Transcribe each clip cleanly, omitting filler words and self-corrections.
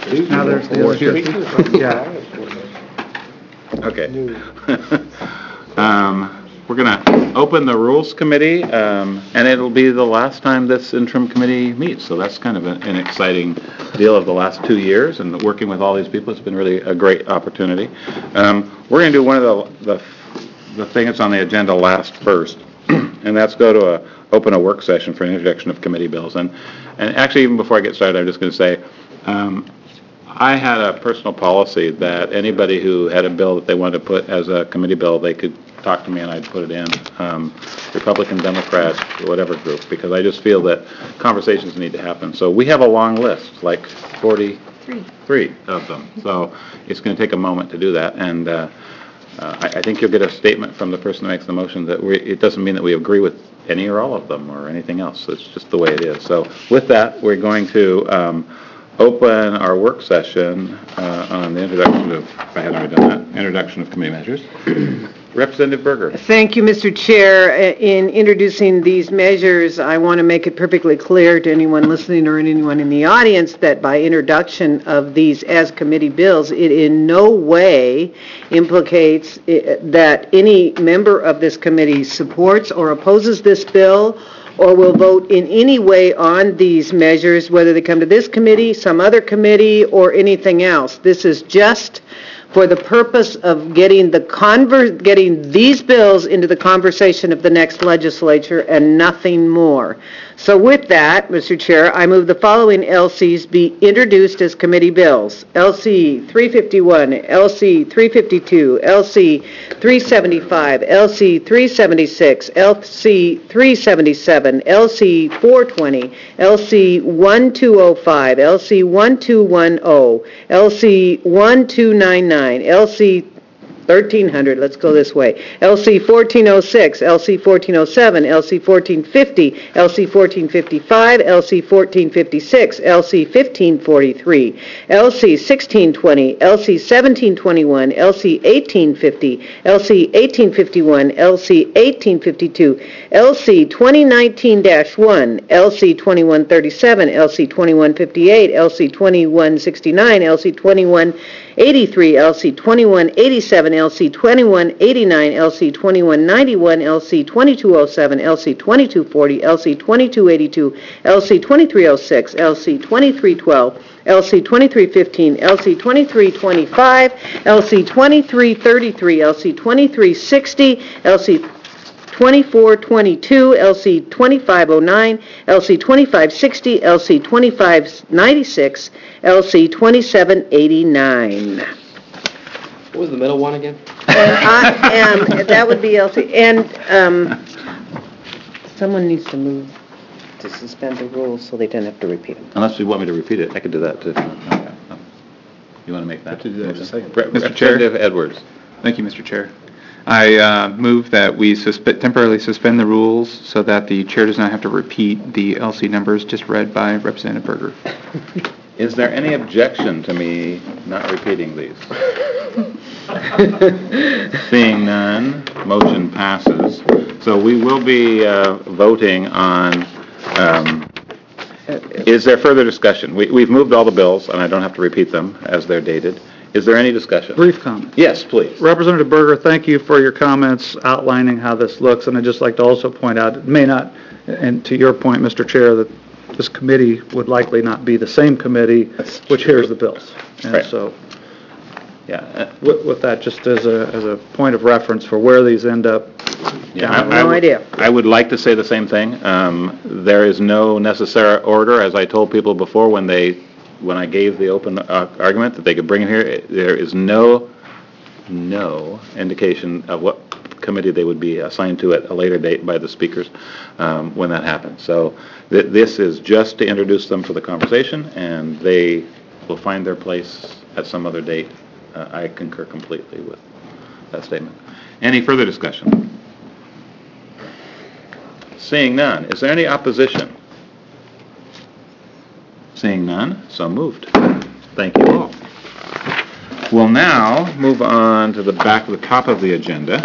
Now there's the other two. Yeah. Okay. We're going to open the Rules Committee, and it'll be the last time this interim committee meets. So that's kind of an exciting deal of the last 2 years, and working with all these people, it's been really a great opportunity. We're going to do one of the thing that's on the agenda last first, and that's open a work session for an introduction of committee bills. And actually, even before I get started, I'm just going to say, I had a personal policy that anybody who had a bill that they wanted to put as a committee bill, they could talk to me and I'd put it in, Republican, Democrat, whatever group, because I just feel that conversations need to happen. So we have a long list, like 43 of them. So it's going to take a moment to do that. And I think you'll get a statement from the person that makes the motion that it doesn't mean that we agree with any or all of them or anything else. It's just the way it is. So with that, we're going to open our work session on the introduction of, if I haven't already done that, introduction of committee measures. Representative Berger. Thank you, Mr. Chair. In introducing these measures, I want to make it perfectly clear to anyone listening or anyone in the audience that by introduction of these as committee bills, it in no way implicates that any member of this committee supports or opposes this bill or will vote in any way on these measures, whether they come to this committee, some other committee, or anything else. This is just for the purpose of getting these bills into the conversation of the next legislature and nothing more. So with that, Mr. Chair, I move the following LCs be introduced as committee bills. LC 351, LC 352, LC 375, LC 376, LC 377, LC 420, LC 1205, LC 1210, LC 1299, LC 1300, let's go this way, LC 1406, LC 1407, LC 1450, LC 1455, LC 1456, LC 1543, LC 1620, LC 1721, LC 1850, LC 1851, LC 1852, LC 2019-1, LC 2137, LC 2158, LC 2169, LC 2183, LC 2187, LC 2189, LC 2191, LC 2207, LC 2240, LC 2282, LC 2306, LC 2312, LC 2315, LC 2325, LC 2333, LC 2360, LC 2422, LC 2509, LC 2560, LC 2596, LC 2789. What was the middle one again? And that would be LC, and someone needs to move to suspend the rules so they don't have to repeat them. Unless you want me to repeat it, I could do that too. You want to make that? Mr. Chair. Representative Edwards. Thank you, Mr. Chair. I move that we temporarily suspend the rules so that the chair does not have to repeat the LC numbers just read by Representative Berger. Is there any objection to me not repeating these? Seeing none, motion passes. So we will be voting on, is there further discussion? We've moved all the bills, and I don't have to repeat them as they're dated. Is there any discussion? Brief comment. Yes, please. Representative Berger, thank you for your comments outlining how this looks, and I'd just like to also point out, it may not, and to your point, Mr. Chair, that this committee would likely not be the same committee which hears the bills. And right. So, yeah, with that, just as a point of reference for where these end up. yeah, I have no idea. I would like to say the same thing. There is no necessary order, as I told people before when I gave the open argument that they could bring it here. There is no indication of what committee they would be assigned to at a later date by the speakers when that happens. So this is just to introduce them for the conversation, and they will find their place at some other date. I concur completely with that statement. Any further discussion? Seeing none, is there any opposition? Seeing none, so moved. Thank you all. We'll now move on to the top of the agenda.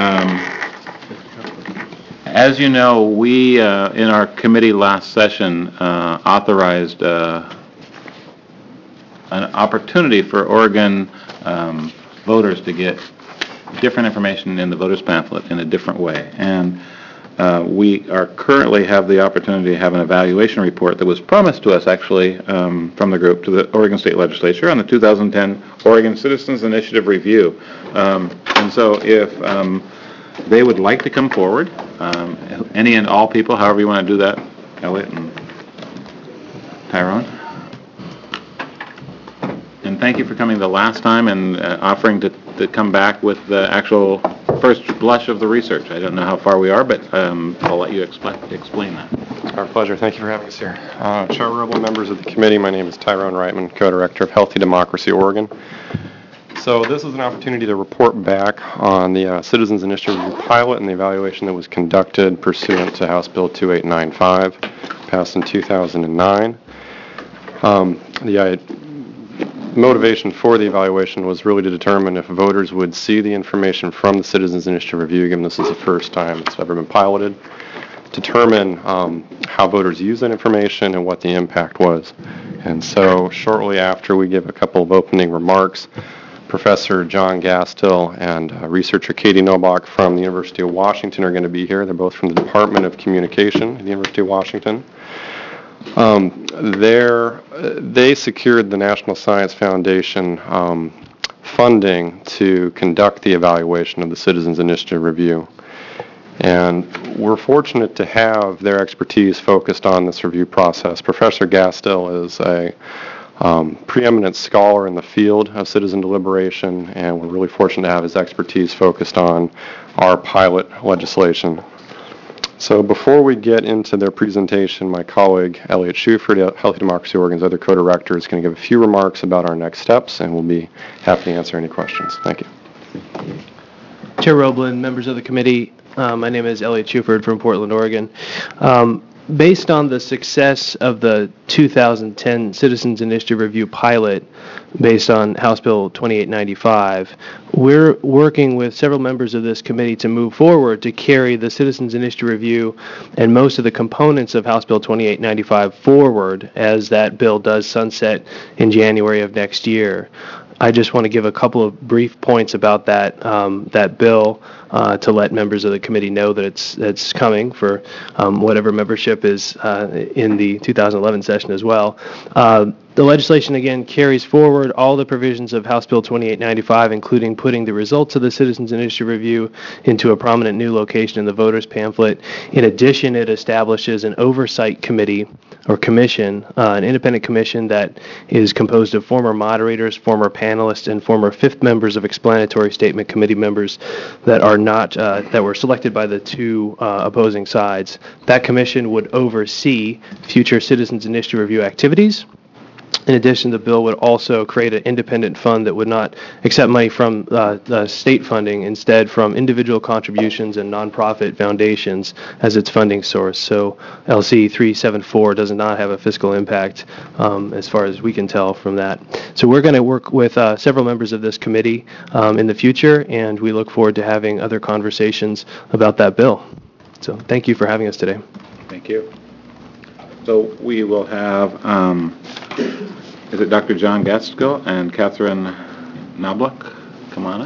As you know, we, in our committee last session, authorized a an opportunity for Oregon voters to get different information in the voters pamphlet in a different way. And we are currently have the opportunity to have an evaluation report that was promised to us actually from the group to the Oregon State Legislature on the 2010 Oregon Citizens Initiative Review. And so if they would like to come forward, any and all people, however you want to do that, Elliot and Tyrone. And thank you for coming the last time and offering to come back with the actual first blush of the research. I don't know how far we are, but I'll let you explain that. Our pleasure. Thank you for having us here. Chair Roble, members of the committee, my name is Tyrone Reitman, co-director of Healthy Democracy Oregon. So this is an opportunity to report back on the Citizens Initiative Review pilot and the evaluation that was conducted pursuant to House Bill 2895, passed in 2009. The motivation for the evaluation was really to determine if voters would see the information from the Citizens Initiative Review, given this is the first time it's ever been piloted, determine how voters use that information and what the impact was. And so shortly after we give a couple of opening remarks, Professor John Gastill and researcher Katie Noblock from the University of Washington are going to be here. They're both from the Department of Communication at the University of Washington. They secured the National Science Foundation funding to conduct the evaluation of the Citizens Initiative Review. And we're fortunate to have their expertise focused on this review process. Professor Gastill is a preeminent scholar in the field of citizen deliberation, and we're really fortunate to have his expertise focused on our pilot legislation. So before we get into their presentation, my colleague Elliot Schuford, Healthy Democracy Oregon's other co-director, is going to give a few remarks about our next steps, and we'll be happy to answer any questions. Thank you. Chair Roblin, members of the committee, my name is Elliot Schuford from Portland, Oregon. Based on the success of the 2010 Citizens Initiative Review pilot, based on House Bill 2895, we're working with several members of this committee to move forward to carry the Citizens Initiative Review and most of the components of House Bill 2895 forward as that bill does sunset in January of next year. I just want to give a couple of brief points about that that bill to let members of the committee know that it's coming for whatever membership is in the 2011 session as well. The legislation, again, carries forward all the provisions of House Bill 2895, including putting the results of the Citizens Initiative Review into a prominent new location in the voters pamphlet. In addition, it establishes an oversight committee or commission, an independent commission that is composed of former moderators, former panelists, and former fifth members of explanatory statement committee members that are not, that were selected by the two opposing sides. That commission would oversee future Citizens Initiative Review activities. In addition, the bill would also create an independent fund that would not accept money from state funding, instead from individual contributions and nonprofit foundations as its funding source. So LC 374 does not have a fiscal impact as far as we can tell from that. So we're going to work with several members of this committee in the future, and we look forward to having other conversations about that bill. So thank you for having us today. Thank you. So we will have, is it Dr. John Gastill and Catherine Noblock? Come on up.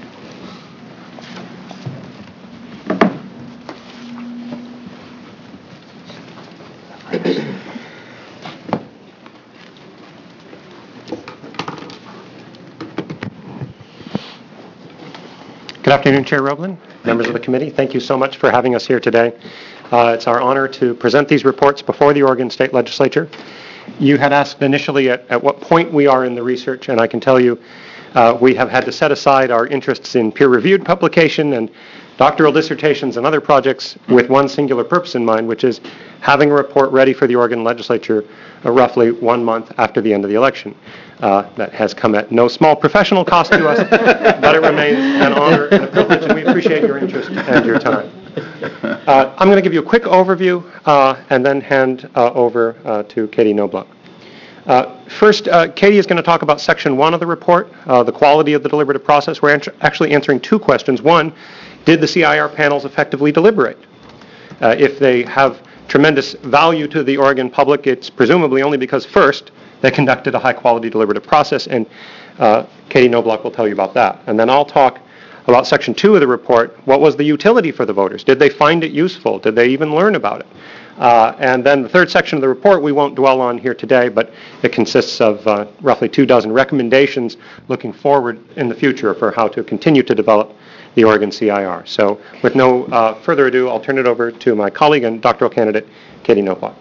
Good afternoon, Chair Roblin, members of the committee. Thank you so much for having us here today. It's our honor to present these reports before the Oregon State Legislature. You had asked initially at what point we are in the research, and I can tell you we have had to set aside our interests in peer-reviewed publication and doctoral dissertations and other projects with one singular purpose in mind, which is having a report ready for the Oregon Legislature roughly 1 month after the end of the election. That has come at no small professional cost to us, but it remains an honor and a privilege, and we appreciate your interest and your time. I'm going to give you a quick overview and then hand over to Katie Noblock. First, Katie is going to talk about Section 1 of the report, the quality of the deliberative process. We're actually answering two questions. One, did the CIR panels effectively deliberate? If they have tremendous value to the Oregon public, it's presumably only because, first, they conducted a high-quality deliberative process, and Katie Knobloch will tell you about that. And then I'll talk about Section 2 of the report. What was the utility for the voters? Did they find it useful? Did they even learn about it? And then the third section of the report we won't dwell on here today, but it consists of roughly 24 recommendations looking forward in the future for how to continue to develop the Oregon CIR. So with no further ado, I'll turn it over to my colleague and doctoral candidate, Katie Knobloch.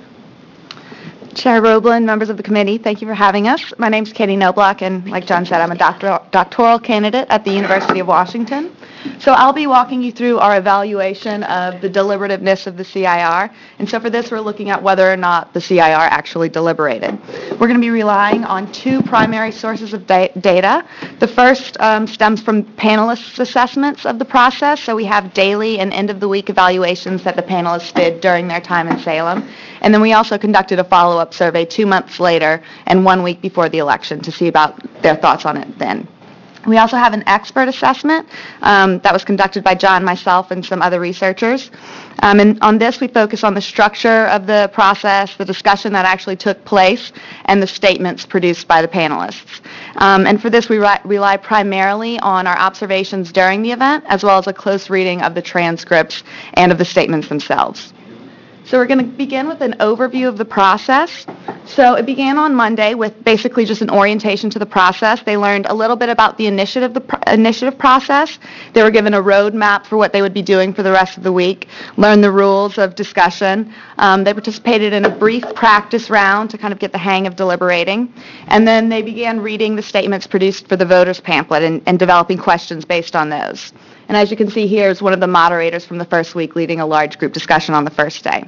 Chair Roblin, members of the committee, thank you for having us. My name's Katie Knobloch, and like John said, I'm a doctoral candidate at the University of Washington. So I'll be walking you through our evaluation of the deliberativeness of the CIR. And so for this, we're looking at whether or not the CIR actually deliberated. We're going to be relying on two primary sources of data. The first stems from panelists' assessments of the process. So we have daily and end-of-the-week evaluations that the panelists did during their time in Salem. And then we also conducted a follow-up survey 2 months later and 1 week before the election to see about their thoughts on it then. We also have an expert assessment that was conducted by John, myself, and some other researchers. And on this, we focus on the structure of the process, the discussion that actually took place, and the statements produced by the panelists. And for this, we rely primarily on our observations during the event, as well as a close reading of the transcripts and of the statements themselves. So we're going to begin with an overview of the process. So it began on Monday with basically just an orientation to the process. They learned a little bit about the initiative process. They were given a roadmap for what they would be doing for the rest of the week, learned the rules of discussion. They participated in a brief practice round to kind of get the hang of deliberating. And then they began reading the statements produced for the voters pamphlet and developing questions based on those. And as you can see here is one of the moderators from the first week leading a large group discussion on the first day.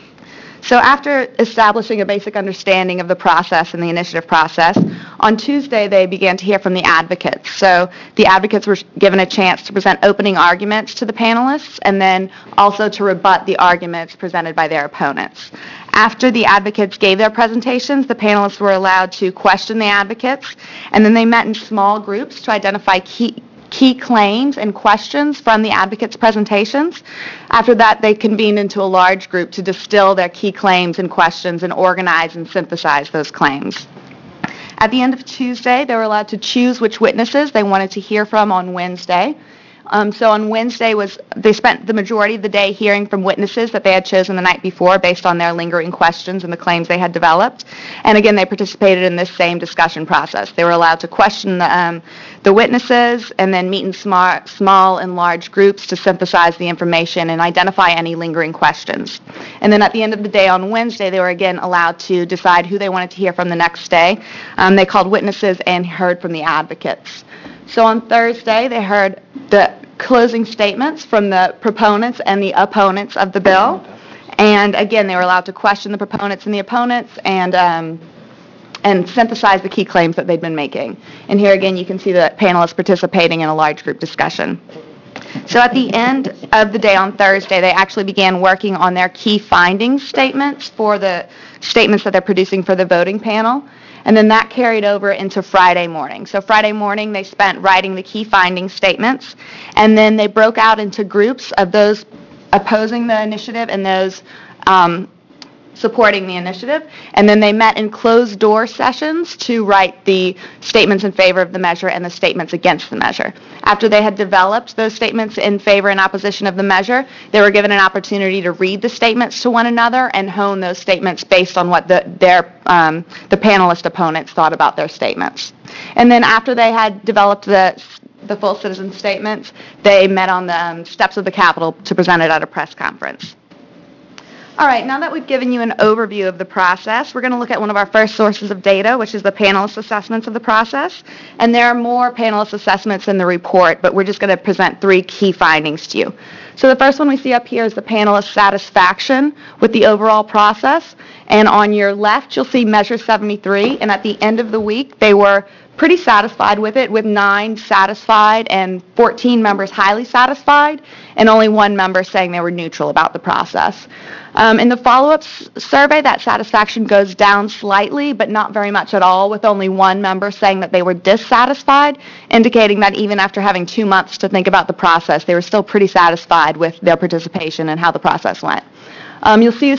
So after establishing a basic understanding of the process and the initiative process, on Tuesday they began to hear from the advocates. So the advocates were given a chance to present opening arguments to the panelists and then also to rebut the arguments presented by their opponents. After the advocates gave their presentations, the panelists were allowed to question the advocates, and then they met in small groups to identify key claims and questions from the advocates' presentations. After that, they convened into a large group to distill their key claims and questions and organize and synthesize those claims. At the end of Tuesday, they were allowed to choose which witnesses they wanted to hear from on Wednesday. So on Wednesday they spent the majority of the day hearing from witnesses that they had chosen the night before based on their lingering questions and the claims they had developed. And again, they participated in this same discussion process. They were allowed to question the witnesses and then meet in small and large groups to synthesize the information and identify any lingering questions. And then at the end of the day on Wednesday, they were again allowed to decide who they wanted to hear from the next day. They called witnesses and heard from the advocates. So on Thursday, they heard the closing statements from the proponents and the opponents of the bill. And again, they were allowed to question the proponents and the opponents and synthesize the key claims that they'd been making. And here again, you can see the panelists participating in a large group discussion. So at the end of the day on Thursday, they actually began working on their key findings statements for the statements that they're producing for the voting panel. And then that carried over into Friday morning. So Friday morning, they spent writing the key findings statements, and then they broke out into groups of those opposing the initiative and those supporting the initiative. And then they met in closed-door sessions to write the statements in favor of the measure and the statements against the measure. After they had developed those statements in favor and opposition of the measure, they were given an opportunity to read the statements to one another and hone those statements based on what the panelist opponents thought about their statements. And then after they had developed the full citizen statements, they met on the steps of the Capitol to present it at a press conference. All right, now that we've given you an overview of the process, we're going to look at one of our first sources of data, which is the panelist assessments of the process. And there are more panelist assessments in the report, but we're just going to present 3 key findings to you. So the first one we see up here is the panelist satisfaction with the overall process. And on your left, you'll see Measure 73. And at the end of the week, they were pretty satisfied with it, with 9 satisfied and 14 members highly satisfied, and only 1 member saying they were neutral about the process. In the follow-up survey, that satisfaction goes down slightly, but not very much at all, with only 1 member saying that they were dissatisfied, indicating that even after having 2 months to think about the process, they were still pretty satisfied with their participation and how the process went. You'll see the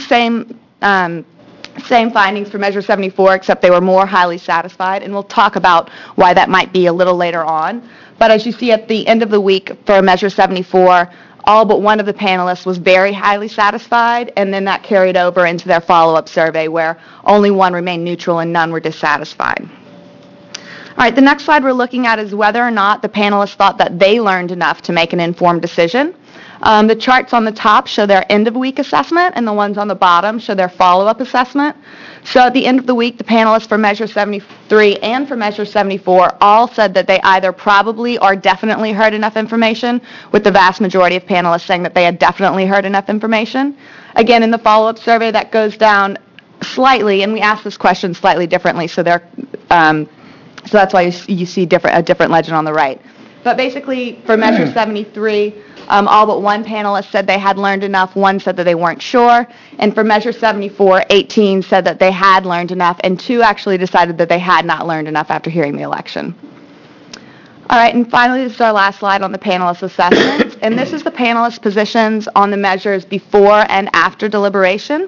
same findings for Measure 74, except they were more highly satisfied, and we'll talk about why that might be a little later on. But as you see at the end of the week for Measure 74, all but one of the panelists was very highly satisfied, and then that carried over into their follow-up survey where only one remained neutral and none were dissatisfied. All right, the next slide we're looking at is whether or not the panelists thought that they learned enough to make an informed decision. The charts on the top show their end-of-week assessment, and the ones on the bottom show their follow-up assessment. So at the end of the week, the panelists for Measure 73 and for Measure 74 all said that they either probably or definitely heard enough information, with the vast majority of panelists saying that they had definitely heard enough information. Again, in the follow-up survey, that goes down slightly, and we asked this question slightly differently, so that's why you see a different legend on the right. But basically, for Measure 73, all but one panelist said they had learned enough, one said that they weren't sure, and for Measure 74, 18 said that they had learned enough, and 2 actually decided that they had not learned enough after hearing the election. All right, and finally, this is our last slide on the panelist assessment, and this is the panelist positions on the measures before and after deliberation.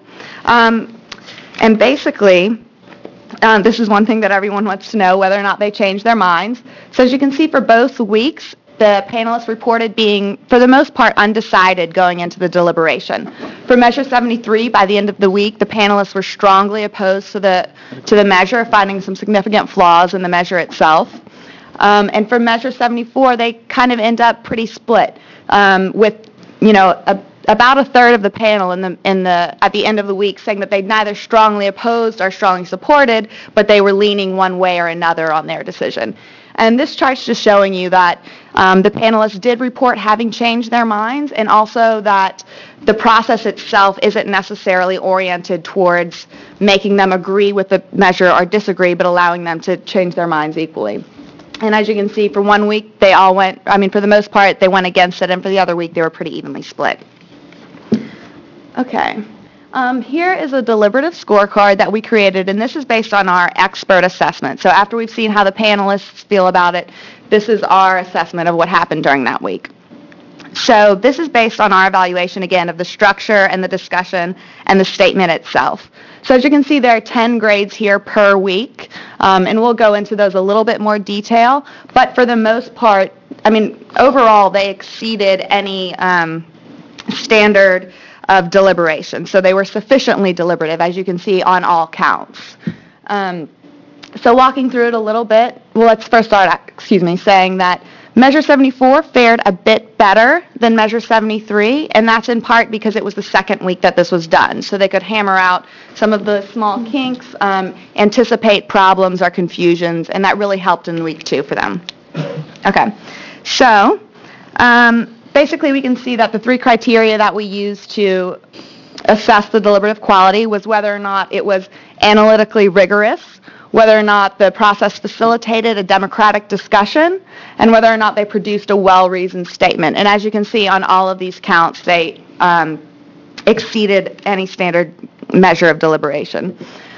And basically, this is one thing that everyone wants to know, whether or not they changed their minds. So as you can see, for both weeks, the panelists reported being, for the most part, undecided going into the deliberation. For Measure 73, by the end of the week, the panelists were strongly opposed to the measure, finding some significant flaws in the measure itself. And for Measure 74, they kind of end up pretty split, with, about a third of the panel at the end of the week saying that they neither strongly opposed or strongly supported, but they were leaning one way or another on their decision. And this chart's just showing you that the panelists did report having changed their minds, and also that the process itself isn't necessarily oriented towards making them agree with the measure or disagree, but allowing them to change their minds equally. And as you can see, for one week, they all went, for the most part, they went against it, and for the other week, they were pretty evenly split. Okay. Here is a deliberative scorecard that we created, and this is based on our expert assessment. So after we've seen how the panelists feel about it, this is our assessment of what happened during that week. So this is based on our evaluation, again, of the structure and the discussion and the statement itself. So as you can see, there are 10 grades here per week, and we'll go into those a little bit more detail. But for the most part, overall, they exceeded any standard of deliberation. So they were sufficiently deliberative, as you can see, on all counts. So walking through it a little bit, well, let's first start, saying that Measure 74 fared a bit better than Measure 73, and that's in part because it was the second week that this was done. So they could hammer out some of the small kinks, anticipate problems or confusions, and that really helped in week 2 for them. Okay, so basically, we can see that the 3 criteria that we used to assess the deliberative quality was whether or not it was analytically rigorous, whether or not the process facilitated a democratic discussion, and whether or not they produced a well-reasoned statement. And as you can see on all of these counts, they exceeded any standard measure of deliberation.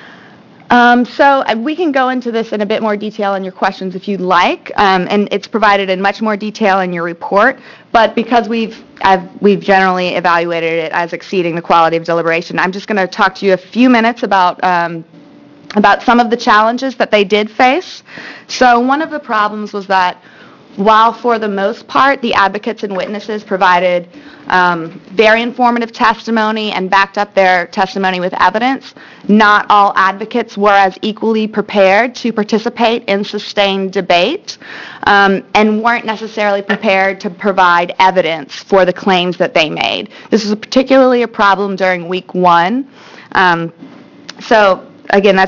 So we can go into this in a bit more detail in your questions if you'd like, and it's provided in much more detail in your report. But because we've generally evaluated it as exceeding the quality of deliberation, I'm just going to talk to you a few minutes about some of the challenges that they did face. So one of the problems was that while for the most part the advocates and witnesses provided very informative testimony and backed up their testimony with evidence, not all advocates were as equally prepared to participate in sustained debate, and weren't necessarily prepared to provide evidence for the claims that they made. This is particularly a problem during week 1. So again,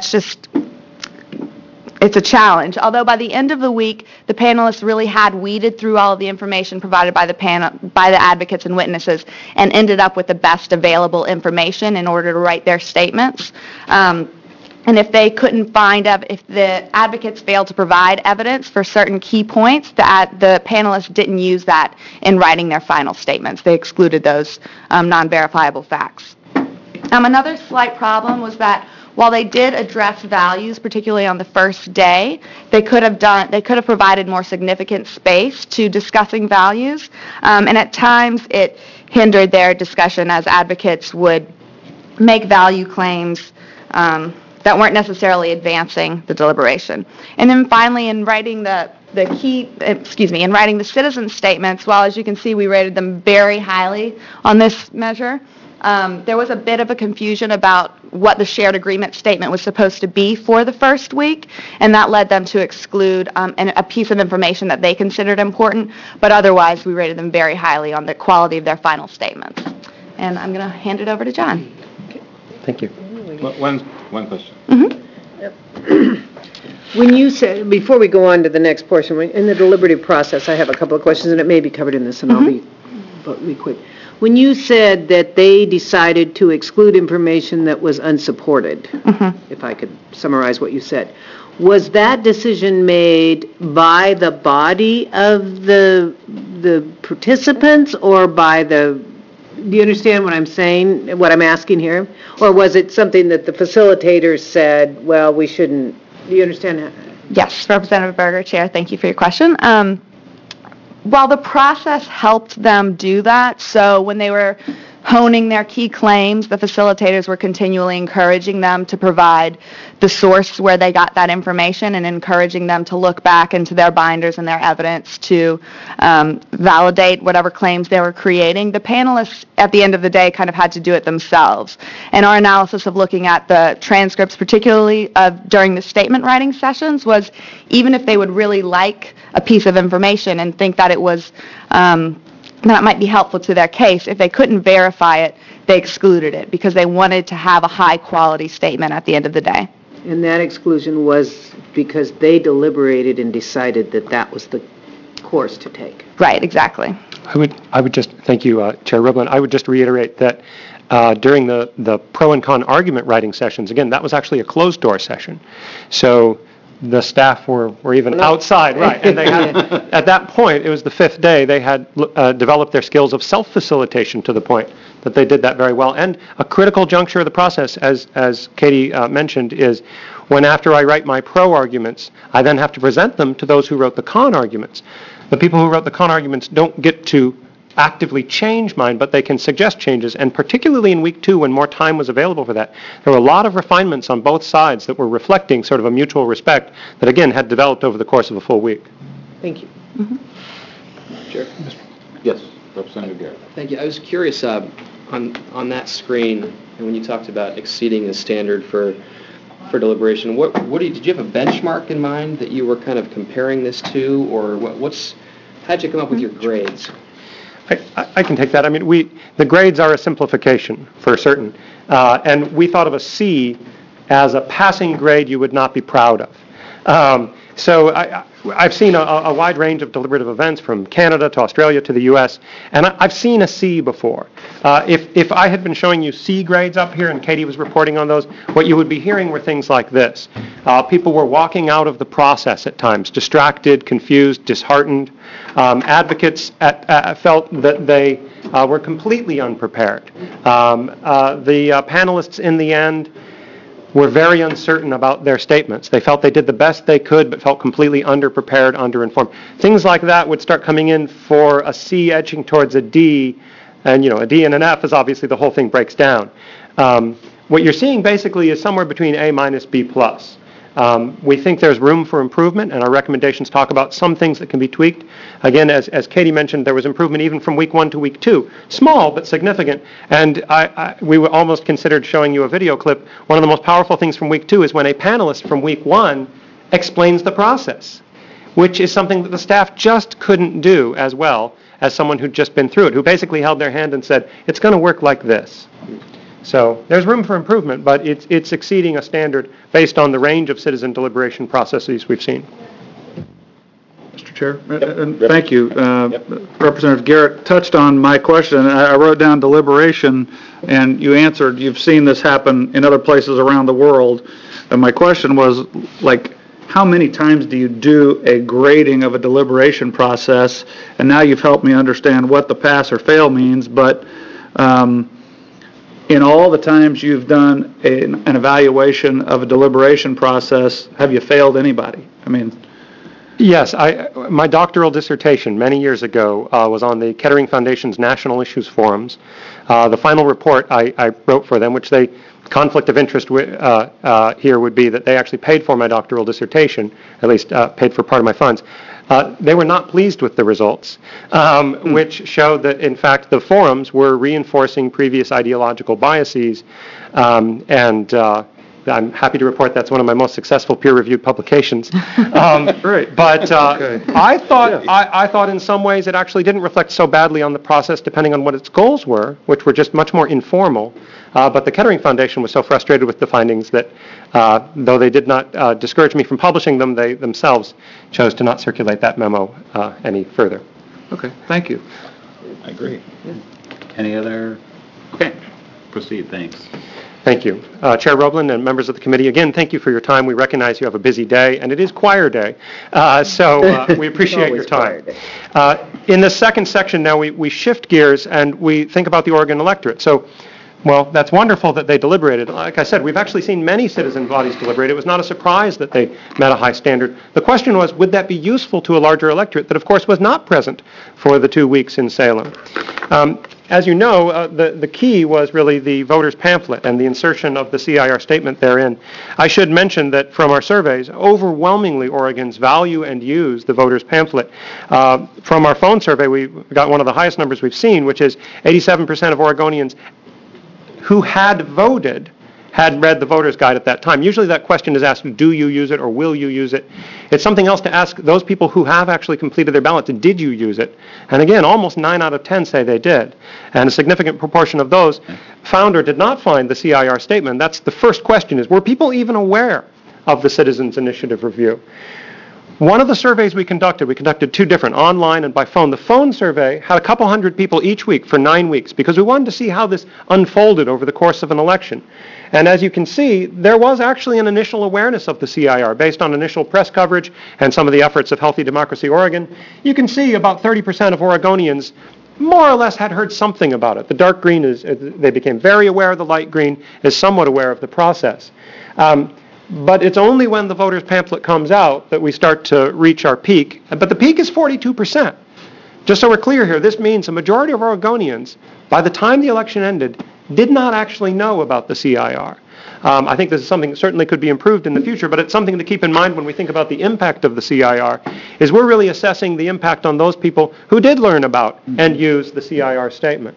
it's a challenge. Although by the end of the week, the panelists really had weeded through all of the information provided by the advocates and witnesses and ended up with the best available information in order to write their statements. And if they couldn't if the advocates failed to provide evidence for certain key points, the panelists didn't use that in writing their final statements. They excluded those non-verifiable facts. Another slight problem was that while they did address values, particularly on the first day, they could have provided more significant space to discussing values, and at times it hindered their discussion as advocates would make value claims that weren't necessarily advancing the deliberation. And then finally, in writing in writing the citizen statements, well, as you can see, we rated them very highly on this measure. There was a bit of a confusion about what the shared agreement statement was supposed to be for the first week, and that led them to exclude a piece of information that they considered important, but otherwise we rated them very highly on the quality of their final statements. And I'm going to hand it over to John. Thank you. One question. When you said, before we go on to the next portion, in the deliberative process, I have a couple of questions, and it may be covered in this, and I'll be quick. When you said that they decided to exclude information that was unsupported, if I could summarize what you said, was that decision made by the body of the participants or by the, do you understand what I'm saying, what I'm asking here? Or was it something that the facilitators said, well, we shouldn't, do you understand that? Yes, Representative Berger, Chair, thank you for your question. While the process helped them do that, so when they were honing their key claims, the facilitators were continually encouraging them to provide the source where they got that information and encouraging them to look back into their binders and their evidence to validate whatever claims they were creating. The panelists, at the end of the day, kind of had to do it themselves. And our analysis of looking at the transcripts, particularly during the statement writing sessions, was even if they would really like a piece of information and think that it was that might be helpful to their case, if they couldn't verify it, they excluded it because they wanted to have a high-quality statement at the end of the day. And that exclusion was because they deliberated and decided that that was the course to take. Right, exactly. I would just, thank you, Chair Roblin. I would just reiterate that during the pro and con argument writing sessions, again, that was actually a closed-door session. So the staff were even outside, right, and they had, at that point, it was the fifth day, they had developed their skills of self-facilitation to the point that they did that very well. And a critical juncture of the process, as Katie mentioned, is when after I write my pro arguments, I then have to present them to those who wrote the con arguments. The people who wrote the con arguments don't get to actively change mine, but they can suggest changes, and particularly in week 2 when more time was available for that, there were a lot of refinements on both sides that were reflecting sort of a mutual respect that, again, had developed over the course of a full week. Thank you. Chair. Yes, Representative Garrett. Thank you. I was curious, on that screen, and when you talked about exceeding the standard for deliberation, did you have a benchmark in mind that you were kind of comparing this to, or how'd you come up with your grades? I can take that. I mean, the grades are a simplification for certain, and we thought of a C as a passing grade you would not be proud of. So I've seen a wide range of deliberative events from Canada to Australia to the U.S., and I've seen a C before. If I had been showing you C grades up here and Katie was reporting on those, what you would be hearing were things like this. People were walking out of the process at times, distracted, confused, disheartened. Advocates felt that they were completely unprepared. The panelists in the end were very uncertain about their statements. They felt they did the best they could, but felt completely underprepared, underinformed. Things like that would start coming in for a C edging towards a D, and a D and an F is obviously the whole thing breaks down. What you're seeing basically is somewhere between A minus B plus. We think there's room for improvement, and our recommendations talk about some things that can be tweaked. Again, as Katie mentioned, there was improvement even from week 1 to week 2. Small, but significant. And we almost considered showing you a video clip. One of the most powerful things from week 2 is when a panelist from week 1 explains the process, which is something that the staff just couldn't do as well as someone who'd just been through it, who basically held their hand and said, it's going to work like this. So there's room for improvement, but it's exceeding a standard based on the range of citizen deliberation processes we've seen. Mr. Chair, and thank you. Representative Garrett touched on my question. I wrote down deliberation, and you answered, you've seen this happen in other places around the world. And my question was, how many times do you do a grading of a deliberation process? And now you've helped me understand what the pass or fail means, but in all the times you've done an evaluation of a deliberation process, have you failed anybody? I mean, Yes, my doctoral dissertation many years ago was on the Kettering Foundation's National Issues Forums. The final report I wrote for them, which they, conflict of interest here would be that they actually paid for my doctoral dissertation, at least paid for part of my funds. They were not pleased with the results, which showed that, in fact, the forums were reinforcing previous ideological biases, and I'm happy to report that's one of my most successful peer-reviewed publications. But I thought in some ways it actually didn't reflect so badly on the process, depending on what its goals were, which were just much more informal. But the Kettering Foundation was so frustrated with the findings that, though they did not discourage me from publishing them, they themselves chose to not circulate that memo any further. Okay, thank you. I agree. Any other? Okay, proceed, thanks. Thank you. Chair Roblin and members of the committee, again, thank you for your time. We recognize you have a busy day, and it is choir day, so we appreciate your time. In the second section now, we shift gears and we think about the Oregon electorate. So, well, that's wonderful that they deliberated. Like I said, we've actually seen many citizen bodies deliberate. It was not a surprise that they met a high standard. The question was, would that be useful to a larger electorate that, of course, was not present for the 2 weeks in Salem? As you know, the key was really the voter's pamphlet and the insertion of the CIR statement therein. I should mention that from our surveys, overwhelmingly Oregons value and use the voter's pamphlet. From our phone survey, we got one of the highest numbers we've seen, which is 87% of Oregonians who had voted had read the voter's guide at that time. Usually that question is asked, do you use it or will you use it? It's something else to ask those people who have actually completed their ballots, did you use it? And again, almost 9 out of 10 say they did. And a significant proportion of those found or did not find the CIR statement. That's the first question is, were people even aware of the Citizens Initiative Review? One of the surveys we conducted 2 different, online and by phone. The phone survey had a couple hundred people each week for 9 weeks because we wanted to see how this unfolded over the course of an election. And as you can see, there was actually an initial awareness of the CIR based on initial press coverage and some of the efforts of Healthy Democracy Oregon. You can see about 30% of Oregonians more or less had heard something about it. The dark green is, they became very aware, the light green is somewhat aware of the process. But it's only when the voter's pamphlet comes out that we start to reach our peak. But the peak is 42%. Just so we're clear here, this means a majority of Oregonians, by the time the election ended, did not actually know about the CIR. I think this is something that certainly could be improved in the future, but it's something to keep in mind when we think about the impact of the CIR, is we're really assessing the impact on those people who did learn about and use the CIR statement.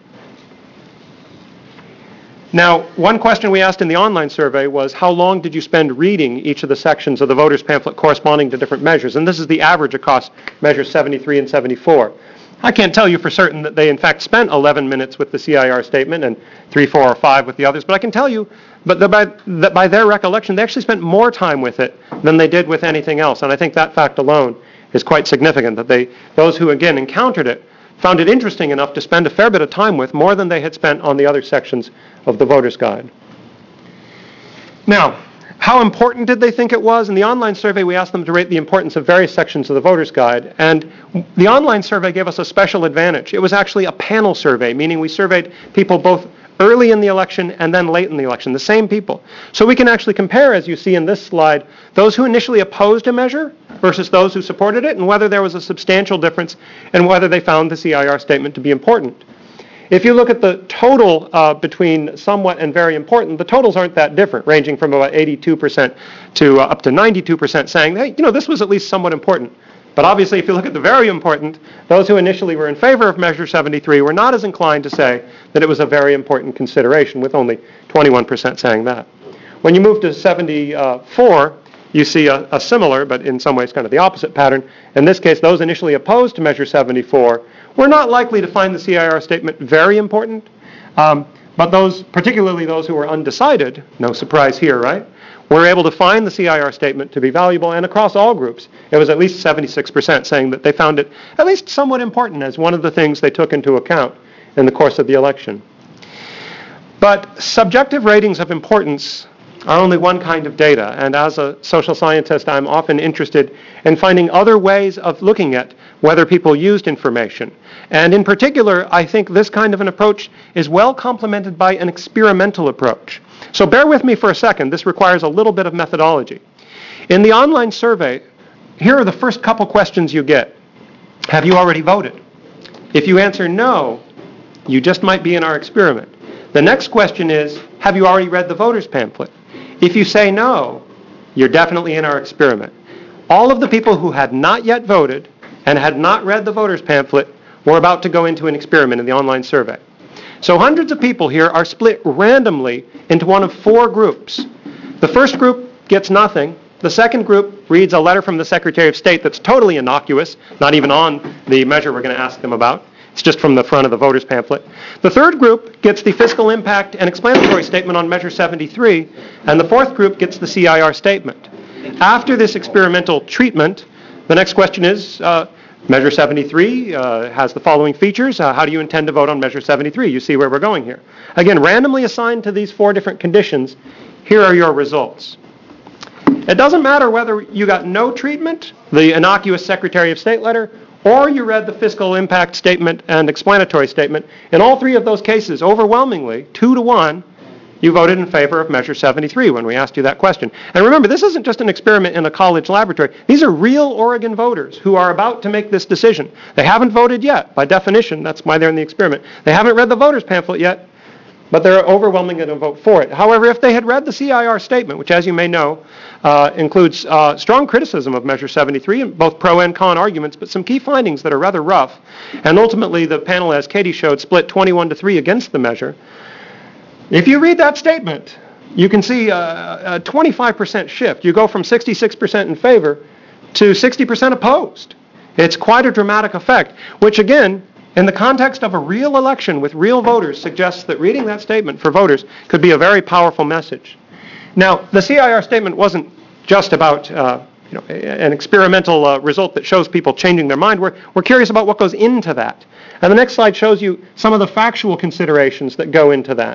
Now, one question we asked in the online survey was, how long did you spend reading each of the sections of the voter's pamphlet corresponding to different measures? And this is the average across measures 73 and 74. I can't tell you for certain that they in fact spent 11 minutes with the CIR statement and 3, 4, or 5 with the others, but I can tell you that by their recollection, they actually spent more time with it than they did with anything else. And I think that fact alone is quite significant, that those who again encountered it found it interesting enough to spend a fair bit of time with, more than they had spent on the other sections of the voter's guide. Now, how important did they think it was? In the online survey, we asked them to rate the importance of various sections of the voter's guide, and the online survey gave us a special advantage. It was actually a panel survey, meaning we surveyed people both early in the election and then late in the election, the same people. So we can actually compare, as you see in this slide, those who initially opposed a measure versus those who supported it, and whether there was a substantial difference in whether they found the CIR statement to be important. If you look at the total between somewhat and very important, the totals aren't that different, ranging from about 82% to up to 92% saying, hey, this was at least somewhat important. But obviously, if you look at the very important, those who initially were in favor of Measure 73 were not as inclined to say that it was a very important consideration, with only 21% saying that. When you move to 74, you see a similar, but in some ways kind of the opposite pattern. In this case, those initially opposed to Measure 74 were not likely to find the CIR statement very important, but those, particularly those who were undecided, no surprise here, right, were able to find the CIR statement to be valuable, and across all groups, it was at least 76% saying that they found it at least somewhat important as one of the things they took into account in the course of the election. But subjective ratings of importance are only one kind of data, and as a social scientist, I'm often interested in finding other ways of looking at whether people used information. And in particular, I think this kind of an approach is well complemented by an experimental approach. So bear with me for a second. This requires a little bit of methodology. In the online survey, here are the first couple questions you get. Have you already voted? If you answer no, you just might be in our experiment. The next question is, have you already read the voter's pamphlet? If you say no, you're definitely in our experiment. All of the people who had not yet voted and had not read the voter's pamphlet were about to go into an experiment in the online survey. So hundreds of people here are split randomly into one of 4 groups. The first group gets nothing. The second group reads a letter from the Secretary of State that's totally innocuous, not even on the measure we're going to ask them about. It's just from the front of the voter's pamphlet. The third group gets the fiscal impact and explanatory statement on Measure 73, and the fourth group gets the CIR statement. After this experimental treatment, the next question is, Measure 73 has the following features. How do you intend to vote on Measure 73? You see where we're going here. Again, randomly assigned to these 4 different conditions, here are your results. It doesn't matter whether you got no treatment, the innocuous Secretary of State letter, or you read the fiscal impact statement and explanatory statement. In all 3 of those cases, overwhelmingly, 2-to-1, you voted in favor of Measure 73 when we asked you that question. And remember, this isn't just an experiment in a college laboratory. These are real Oregon voters who are about to make this decision. They haven't voted yet. By definition, that's why they're in the experiment. They haven't read the voter's pamphlet yet, but they're overwhelmingly going to vote for it. However, if they had read the CIR statement, which as you may know, includes strong criticism of Measure 73, both pro and con arguments, but some key findings that are rather rough, and ultimately the panel, as Katie showed, split 21-3 against the measure. If you read that statement, you can see a 25% shift. You go from 66% in favor to 60% opposed. It's quite a dramatic effect, which again, in the context of a real election with real voters, suggests that reading that statement for voters could be a very powerful message. Now, the CIR statement wasn't just about an experimental result that shows people changing their mind. We're curious about what goes into that. And the next slide shows you some of the factual considerations that go into that.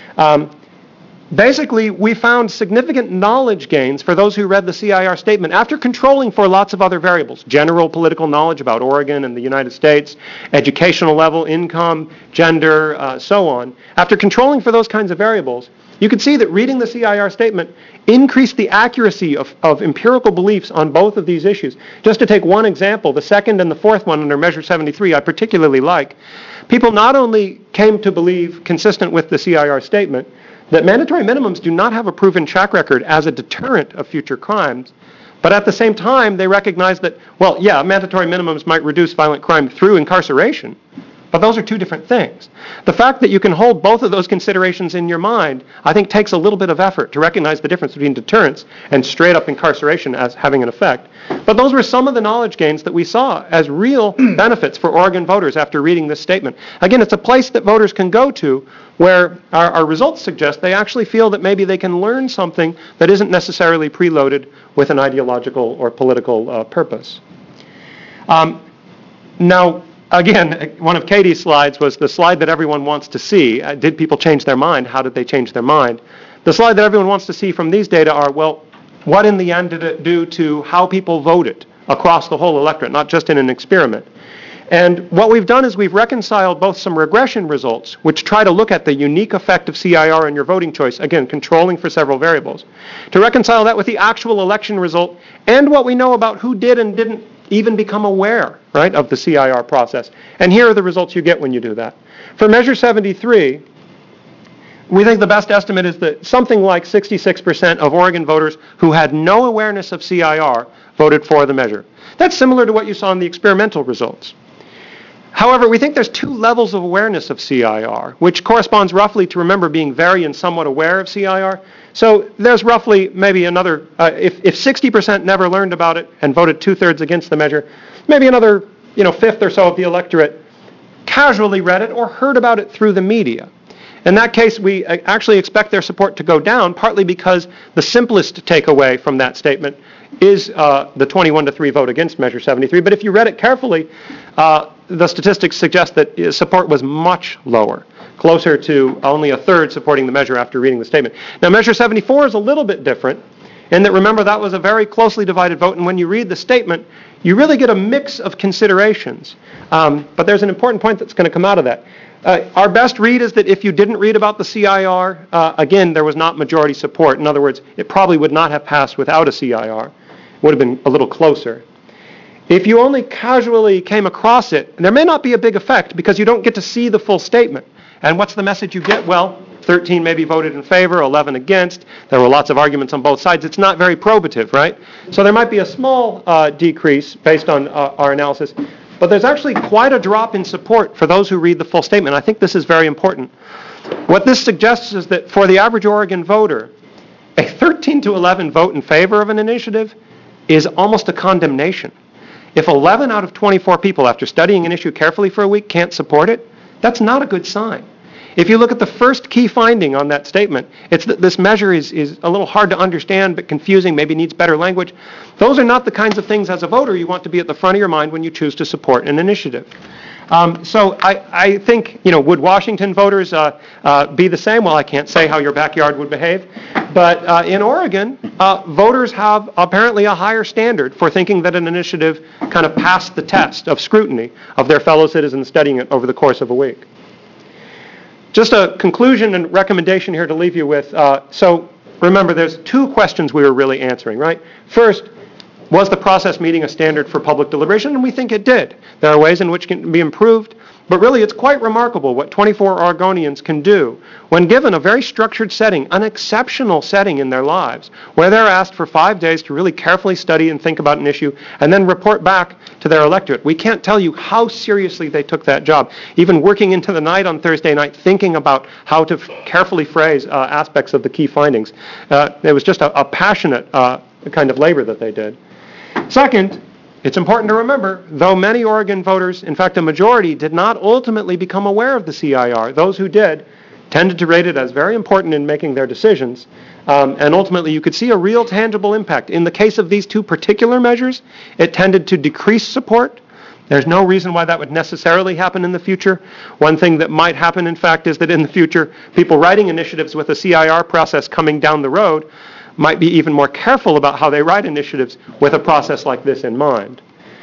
Basically, we found significant knowledge gains for those who read the CIR statement after controlling for lots of other variables. General political knowledge about Oregon and the United States, educational level, income, gender, so on. After controlling for those kinds of variables, you can see that reading the CIR statement increased the accuracy of empirical beliefs on both of these issues. Just to take one example, the second and the fourth one under Measure 73 I particularly like. People not only came to believe, consistent with the CIR statement, that mandatory minimums do not have a proven track record as a deterrent of future crimes, but at the same time they recognize that, well, yeah, mandatory minimums might reduce violent crime through incarceration, but those are 2 different things. The fact that you can hold both of those considerations in your mind, I think takes a little bit of effort to recognize the difference between deterrence and straight up incarceration as having an effect. But those were some of the knowledge gains that we saw as real benefits for Oregon voters after reading this statement. Again, it's a place that voters can go to where our results suggest they actually feel that maybe they can learn something that isn't necessarily preloaded with an ideological or political purpose. Now, again, one of Katie's slides was the slide that everyone wants to see. Did people change their mind? How did they change their mind? The slide that everyone wants to see from these data are, well, what in the end did it do to how people voted across the whole electorate, not just in an experiment? And what we've done is we've reconciled both some regression results, which try to look at the unique effect of CIR on your voting choice, again, controlling for several variables, to reconcile that with the actual election result and what we know about who did and didn't even become aware, right, of the CIR process. And here are the results you get when you do that. For Measure 73, we think the best estimate is that something like 66% of Oregon voters who had no awareness of CIR voted for the measure. That's similar to what you saw in the experimental results. However, we think there's 2 levels of awareness of CIR, which corresponds roughly to, remember, being very and somewhat aware of CIR. So there's roughly maybe another, if 60% never learned about it and voted 2/3 against the measure, maybe another, fifth or so of the electorate casually read it or heard about it through the media. In that case, we actually expect their support to go down, partly because the simplest takeaway from that statement is the 21-3 vote against Measure 73. But if you read it carefully, the statistics suggest that support was much lower, closer to only 1/3 supporting the measure after reading the statement. Now, Measure 74 is a little bit different in that, remember, that was a very closely divided vote, and when you read the statement, you really get a mix of considerations. But there's an important point that's going to come out of that. Our best read is that if you didn't read about the CIR, again, there was not majority support. In other words, it probably would not have passed without a CIR. It would have been a little closer. If you only casually came across it, there may not be a big effect because you don't get to see the full statement. And what's the message you get? Well, 13 maybe voted in favor, 11 against. There were lots of arguments on both sides. It's not very probative, right? So there might be a small decrease based on our analysis, but there's actually quite a drop in support for those who read the full statement. I think this is very important. What this suggests is that for the average Oregon voter, a 13 to 11 vote in favor of an initiative is almost a condemnation. If 11 out of 24 people, after studying an issue carefully for a week, can't support it, that's not a good sign. If you look at the first key finding on that statement, it's that this measure is a little hard to understand, but confusing, maybe needs better language. Those are not the kinds of things as a voter you want to be at the front of your mind when you choose to support an initiative. So I think, would Washington voters be the same? Well, I can't say how your backyard would behave. But in Oregon, voters have apparently a higher standard for thinking that an initiative kind of passed the test of scrutiny of their fellow citizens studying it over the course of a week. Just a conclusion and recommendation here to leave you with. So remember, there's two questions we were really answering, right? First, was the process meeting a standard for public deliberation? And we think it did. There are ways in which it can be improved, but really it's quite remarkable what 24 Oregonians can do when given a very structured setting, an exceptional setting in their lives, where they're asked for 5 days to really carefully study and think about an issue and then report back to their electorate. We can't tell you how seriously they took that job, even working into the night on Thursday night, thinking about how to carefully phrase aspects of the key findings. It was just a passionate kind of labor that they did. Second, it's important to remember, though many Oregon voters, in fact a majority, did not ultimately become aware of the CIR, those who did tended to rate it as very important in making their decisions, and ultimately you could see a real tangible impact. In the case of these two particular measures, it tended to decrease support. There's no reason why that would necessarily happen in the future. One thing that might happen, in fact, is that in the future, people writing initiatives with a CIR process coming down the road might be even more careful about how they write initiatives with a process like this in mind.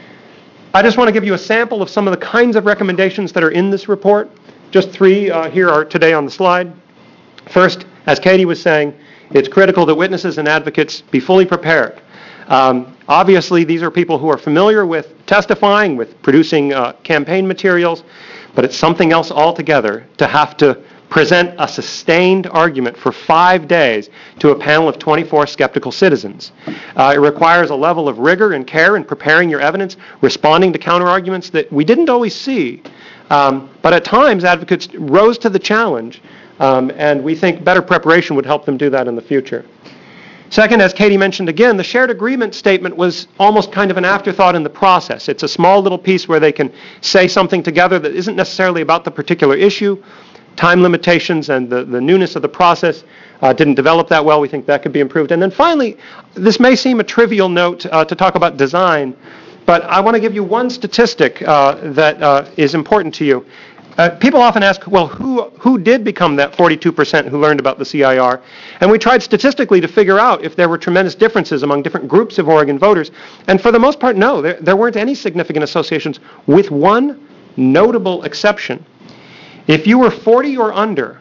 I just want to give you a sample of some of the kinds of recommendations that are in this report. Just three here are today on the slide. First, as Katie was saying, it's critical that witnesses and advocates be fully prepared. Obviously, these are people who are familiar with testifying, with producing campaign materials, but it's something else altogether to have to present a sustained argument for 5 days to a panel of 24 skeptical citizens. It requires a level of rigor and care in preparing your evidence, responding to counterarguments that we didn't always see. But at times, advocates rose to the challenge, and we think better preparation would help them do that in the future. Second, as Katie mentioned again, the shared agreement statement was almost kind of an afterthought in the process. It's a small little piece where they can say something together that isn't necessarily about the particular issue. Time limitations and the newness of the process didn't develop that well. We think that could be improved. And then finally, this may seem a trivial note to talk about design, but I want to give you one statistic that is important to you. People often ask, well, who did become that 42% who learned about the CIR? And we tried statistically to figure out if there were tremendous differences among different groups of Oregon voters. And for the most part, no, there weren't any significant associations, with one notable exception. If you were 40 or under,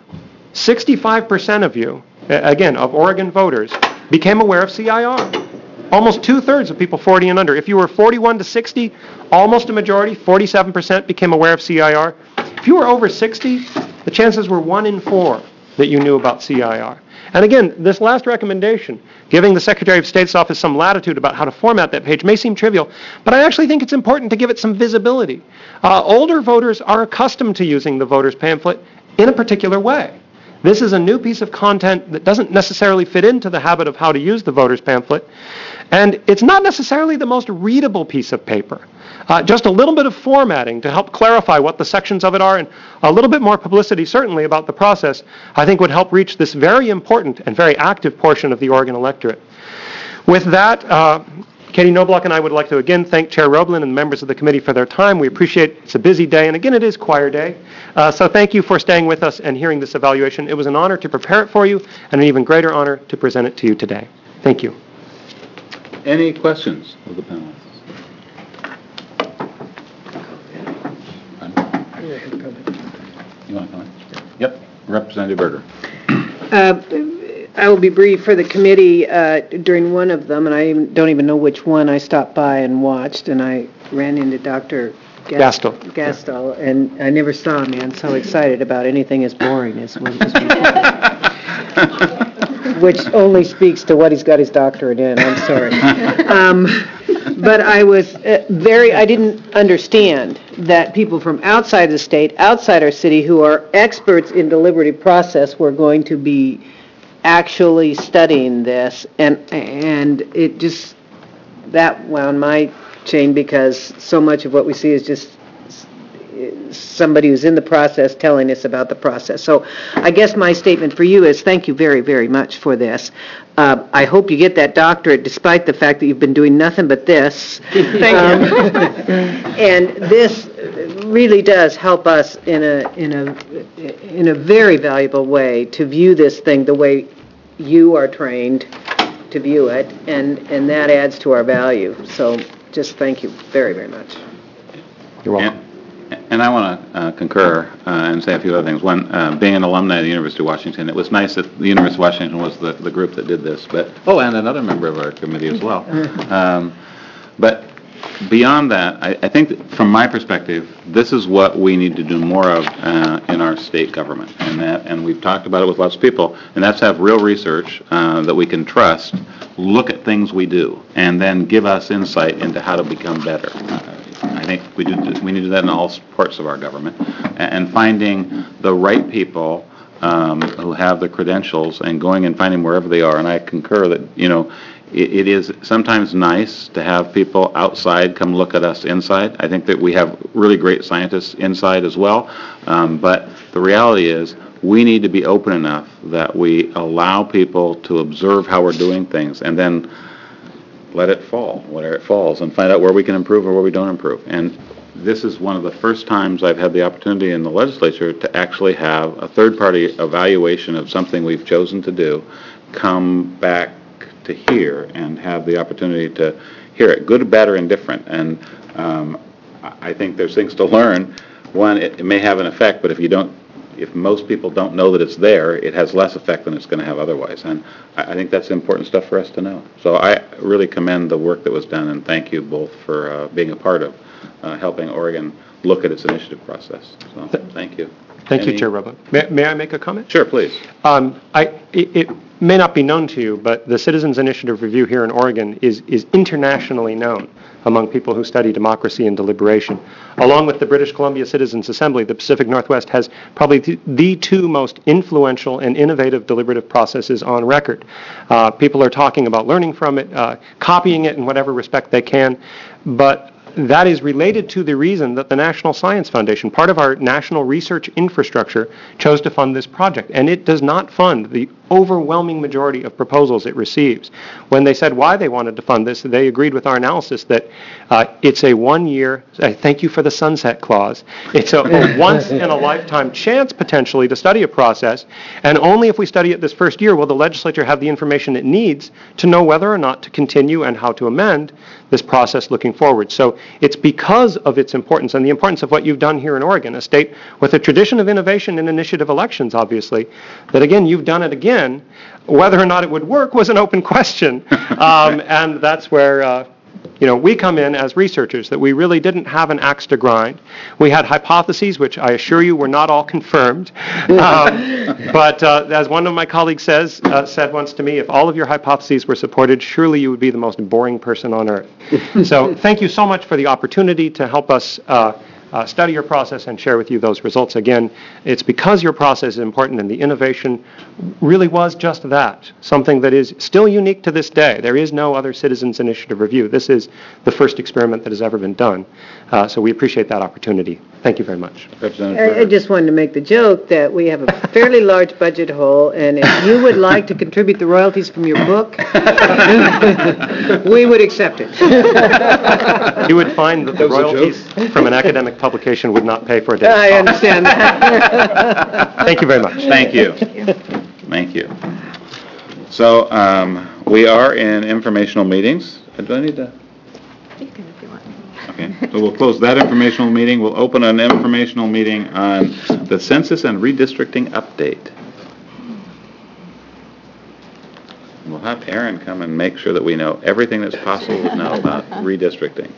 65% of you, again, of Oregon voters, became aware of CIR. Almost 2/3 of people 40 and under. If you were 41 to 60, almost a majority, 47% became aware of CIR. If you were over 60, the chances were 1 in 4 that you knew about CIR. And again, this last recommendation, giving the Secretary of State's office some latitude about how to format that page, may seem trivial, but I actually think it's important to give it some visibility. Older voters are accustomed to using the voter's pamphlet in a particular way. This is a new piece of content that doesn't necessarily fit into the habit of how to use the voter's pamphlet, and it's not necessarily the most readable piece of paper. Just a little bit of formatting to help clarify what the sections of it are, and a little bit more publicity certainly about the process, I think would help reach this very important and very active portion of the Oregon electorate. With that, Katie Knobloch and I would like to again thank Chair Roblin and members of the committee for their time. We appreciate it's a busy day, and again, it is choir day. So thank you for staying with us and hearing this evaluation. It was an honor to prepare it for you, and an even greater honor to present it to you today. Thank you. Any questions of the panelists? You want to comment? Yep, Representative Berger. I will be brief. For the committee, during one of them, and I don't even know which one, I stopped by and watched, and I ran into Dr. Gastel. Gastel, and I never saw a man so excited about anything as boring as what was reported. Which only speaks to what he's got his doctorate in, I'm sorry. But I was I didn't understand that people from outside the state, outside our city, who are experts in deliberative process were going to be actually studying this, and it just, that wound my chain, because so much of what we see is just somebody who's in the process telling us about the process. So I guess my statement for you is thank you very, very much for this. I hope you get that doctorate despite the fact that you've been doing nothing but this. Thank you. And this really does help us in a very valuable way to view this thing the way you are trained to view it, and that adds to our value. So just thank you very, very much. You're welcome. And I want to concur and say a few other things. One, being an alumni of the University of Washington, it was nice that the University of Washington was the group that did this, but, and another member of our committee as well. But beyond that, I think that from my perspective, this is what we need to do more of in our state government. And we've talked about it with lots of people, and that's have real research that we can trust, look at things we do, and then give us insight into how to become better. I think we need to do that in all parts of our government, and finding the right people who have the credentials and going and finding wherever they are. And I concur that, it is sometimes nice to have people outside come look at us inside. I think that we have really great scientists inside as well, but the reality is we need to be open enough that we allow people to observe how we're doing things, and then let it fall, where it falls, and find out where we can improve or where we don't improve. And this is one of the first times I've had the opportunity in the legislature to actually have a third-party evaluation of something we've chosen to do come back to here and have the opportunity to hear it, good, bad, or indifferent. And I think there's things to learn. One, it may have an effect, but if most people don't know that it's there, it has less effect than it's going to have otherwise. And I think that's important stuff for us to know. So I really commend the work that was done, and thank you both for being a part of helping Oregon look at its initiative process. So thank you. Thank you, Chair Roblin. May I make a comment? Sure, please. It may not be known to you, but the Citizens Initiative Review here in Oregon is internationally known among people who study democracy and deliberation. Along with the British Columbia Citizens Assembly, the Pacific Northwest has probably the two most influential and innovative deliberative processes on record. People are talking about learning from it, copying it in whatever respect they can, but that is related to the reason that the National Science Foundation, part of our national research infrastructure, chose to fund this project. And it does not fund the overwhelming majority of proposals it receives. When they said why they wanted to fund this, they agreed with our analysis that it's a one-year, thank you for the sunset clause, it's a once-in-a-lifetime chance potentially to study a process, and only if we study it this first year will the legislature have the information it needs to know whether or not to continue and how to amend this process looking forward. So it's because of its importance and the importance of what you've done here in Oregon, a state with a tradition of innovation in initiative elections, obviously, that again, you've done it again. Whether or not it would work was an open question. And that's where we come in as researchers, that we really didn't have an axe to grind. We had hypotheses, which I assure you were not all confirmed. But as one of my colleagues said once to me, if all of your hypotheses were supported, surely you would be the most boring person on earth. So thank you so much for the opportunity to help us study your process and share with you those results. Again, it's because your process is important, and the innovation really was just that, something that is still unique to this day. There is no other Citizens Initiative Review. This is the first experiment that has ever been done. So we appreciate that opportunity. Thank you very much. I just wanted to make the joke that we have a fairly large budget hole, and if you would like to contribute the royalties from your book, we would accept it. You would find that the royalties from an academic publication would not pay for a day's I talk. understand that. Thank you very much. Thank you. Thank you. So we are in informational meetings. Do I need to? You can if you want. Okay, so we'll close that informational meeting. We'll open an informational meeting on the census and redistricting update. have Aaron come and make sure that we know everything that's possible to know about redistricting.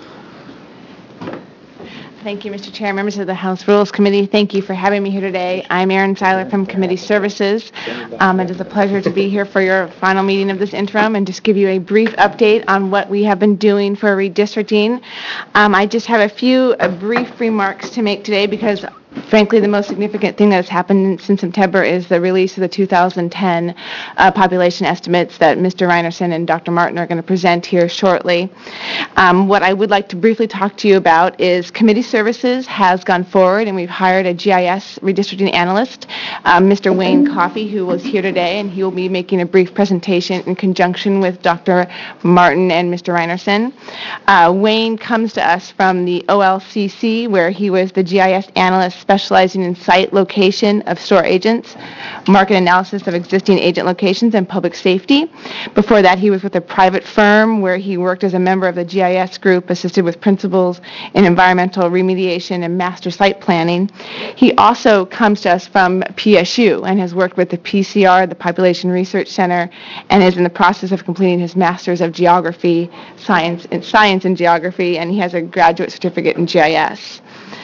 Thank you, Mr. Chair, members of the House Rules Committee. Thank you for having me here today. I'm Erin Seiler from Committee Services. It is a pleasure to be here for your final meeting of this interim and just give you a brief update on what we have been doing for redistricting. I just have a few brief remarks to make today because frankly, the most significant thing that has happened since September is the release of the 2010 population estimates that Mr. Reinerson and Dr. Martin are going to present here shortly. What I would like to briefly talk to you about is Committee Services has gone forward and we've hired a GIS redistricting analyst, Mr. Wayne Coffey, who was here today, and he will be making a brief presentation in conjunction with Dr. Martin and Mr. Reinerson. Wayne comes to us from the OLCC, where he was the GIS analyst specializing in site location of store agents, market analysis of existing agent locations, and public safety. Before that, he was with a private firm where he worked as a member of the GIS group, assisted with principles in environmental remediation and master site planning. He also comes to us from PSU and has worked with the PCR, the Population Research Center, and is in the process of completing his Master's of Geography, Science and Geography, and he has a graduate certificate in GIS.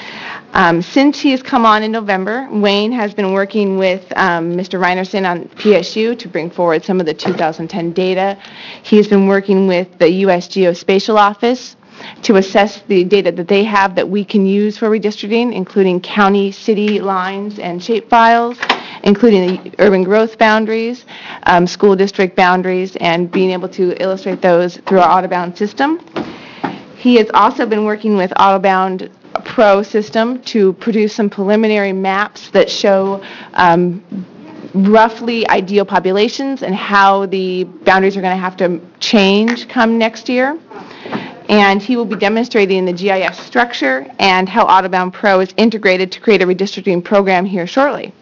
Since he has come on in November, Wayne has been working with Mr. Reinerson on PSU to bring forward some of the 2010 data. He has been working with the U.S. Geospatial Office to assess the data that they have that we can use for redistricting, including county, city lines and shapefiles, including the urban growth boundaries, school district boundaries, and being able to illustrate those through our Autobound system. He has also been working with Autobound Pro system to produce some preliminary maps that show roughly ideal populations and how the boundaries are going to have to change come next year. And he will be demonstrating the GIS structure and how Autobound Pro is integrated to create a redistricting program here shortly.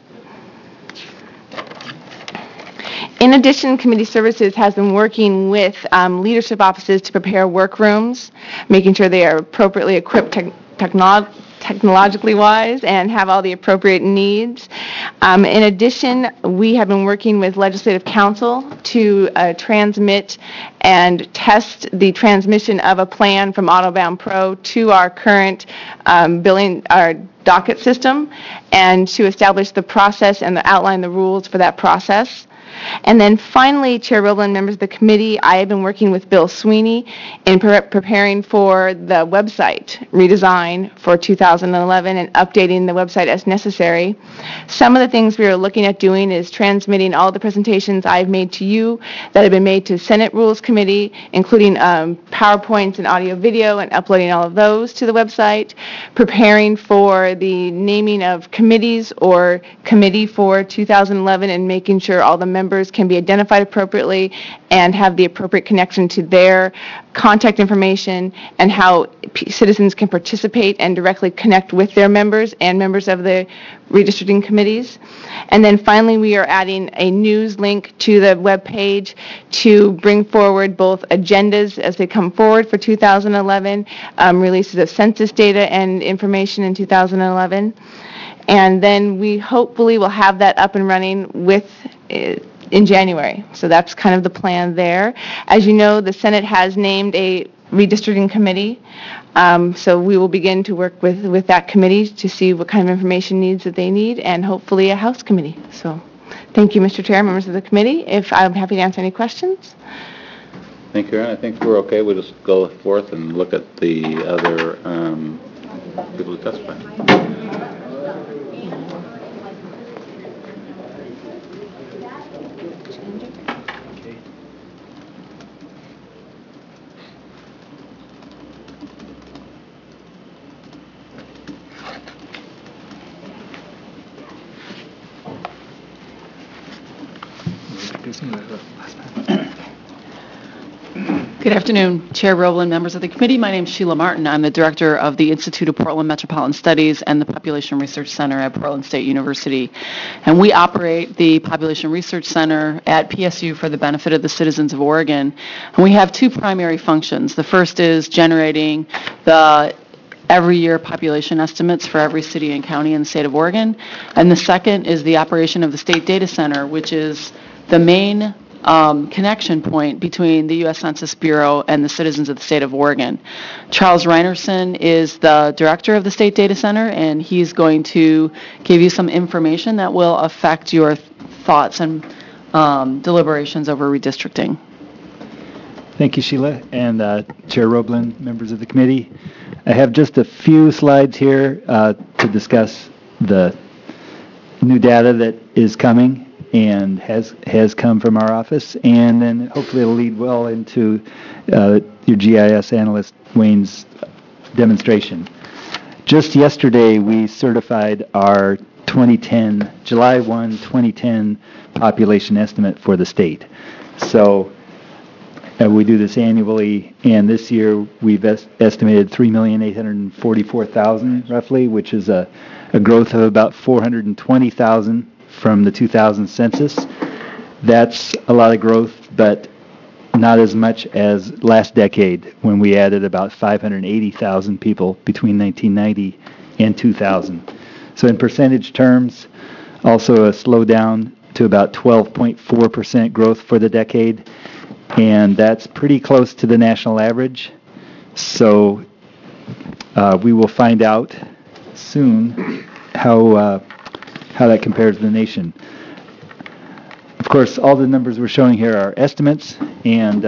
In addition, Committee Services has been working with leadership offices to prepare workrooms, making sure they are appropriately equipped technologically wise and have all the appropriate needs. In addition, we have been working with Legislative Council to transmit and test the transmission of a plan from Autobound Pro to our current our docket system, and to establish the process and outline the rules for that process. And then finally, Chair Roblin, members of the committee, I have been working with Bill Sweeney in preparing for the website redesign for 2011 and updating the website as necessary. Some of the things we are looking at doing is transmitting all the presentations I've made to you that have been made to Senate Rules Committee, including PowerPoints and audio video, and uploading all of those to the website, preparing for the naming of committees or committee for 2011 and making sure all the members can be identified appropriately and have the appropriate connection to their contact information, and how citizens can participate and directly connect with their members and members of the redistricting committees. And then finally, we are adding a news link to the web page to bring forward both agendas as they come forward for 2011, releases of census data and information in 2011. And then we hopefully will have that up and running in January. So that's kind of the plan there. As you know, the Senate has named a redistricting committee. So we will begin to work with that committee to see what kind of information needs that they need, and hopefully a House committee. So thank you, Mr. Chair, members of the committee. I'm happy to answer any questions. Thank you, Aaron. I think we're okay. We'll just go forth and look at the other people who testify. Good afternoon, Chair Roblin, members of the committee. My name is Sheila Martin. I'm the director of the Institute of Portland Metropolitan Studies and the Population Research Center at Portland State University. And we operate the Population Research Center at PSU for the benefit of the citizens of Oregon. And we have two primary functions. The first is generating the every year population estimates for every city and county in the state of Oregon. And the second is the operation of the State Data Center, which is the main connection point between the U.S. Census Bureau and the citizens of the state of Oregon. Charles Reinerson is the director of the State Data Center, and he's going to give you some information that will affect your thoughts and deliberations over redistricting. Thank you, Sheila, and Chair Roblin, members of the committee. I have just a few slides here to discuss the new data that is coming and has come from our office, and then hopefully it'll lead well into your GIS analyst Wayne's demonstration. Just yesterday, we certified our 2010, July 1, 2010 population estimate for the state. So we do this annually, and this year we've estimated 3,844,000 roughly, which is a growth of about 420,000 from the 2000 census. That's a lot of growth, but not as much as last decade when we added about 580,000 people between 1990 and 2000. So in percentage terms, also a slowdown to about 12.4% growth for the decade, and that's pretty close to the national average. So we will find out soon how that compares to the nation. Of course, all the numbers we're showing here are estimates, and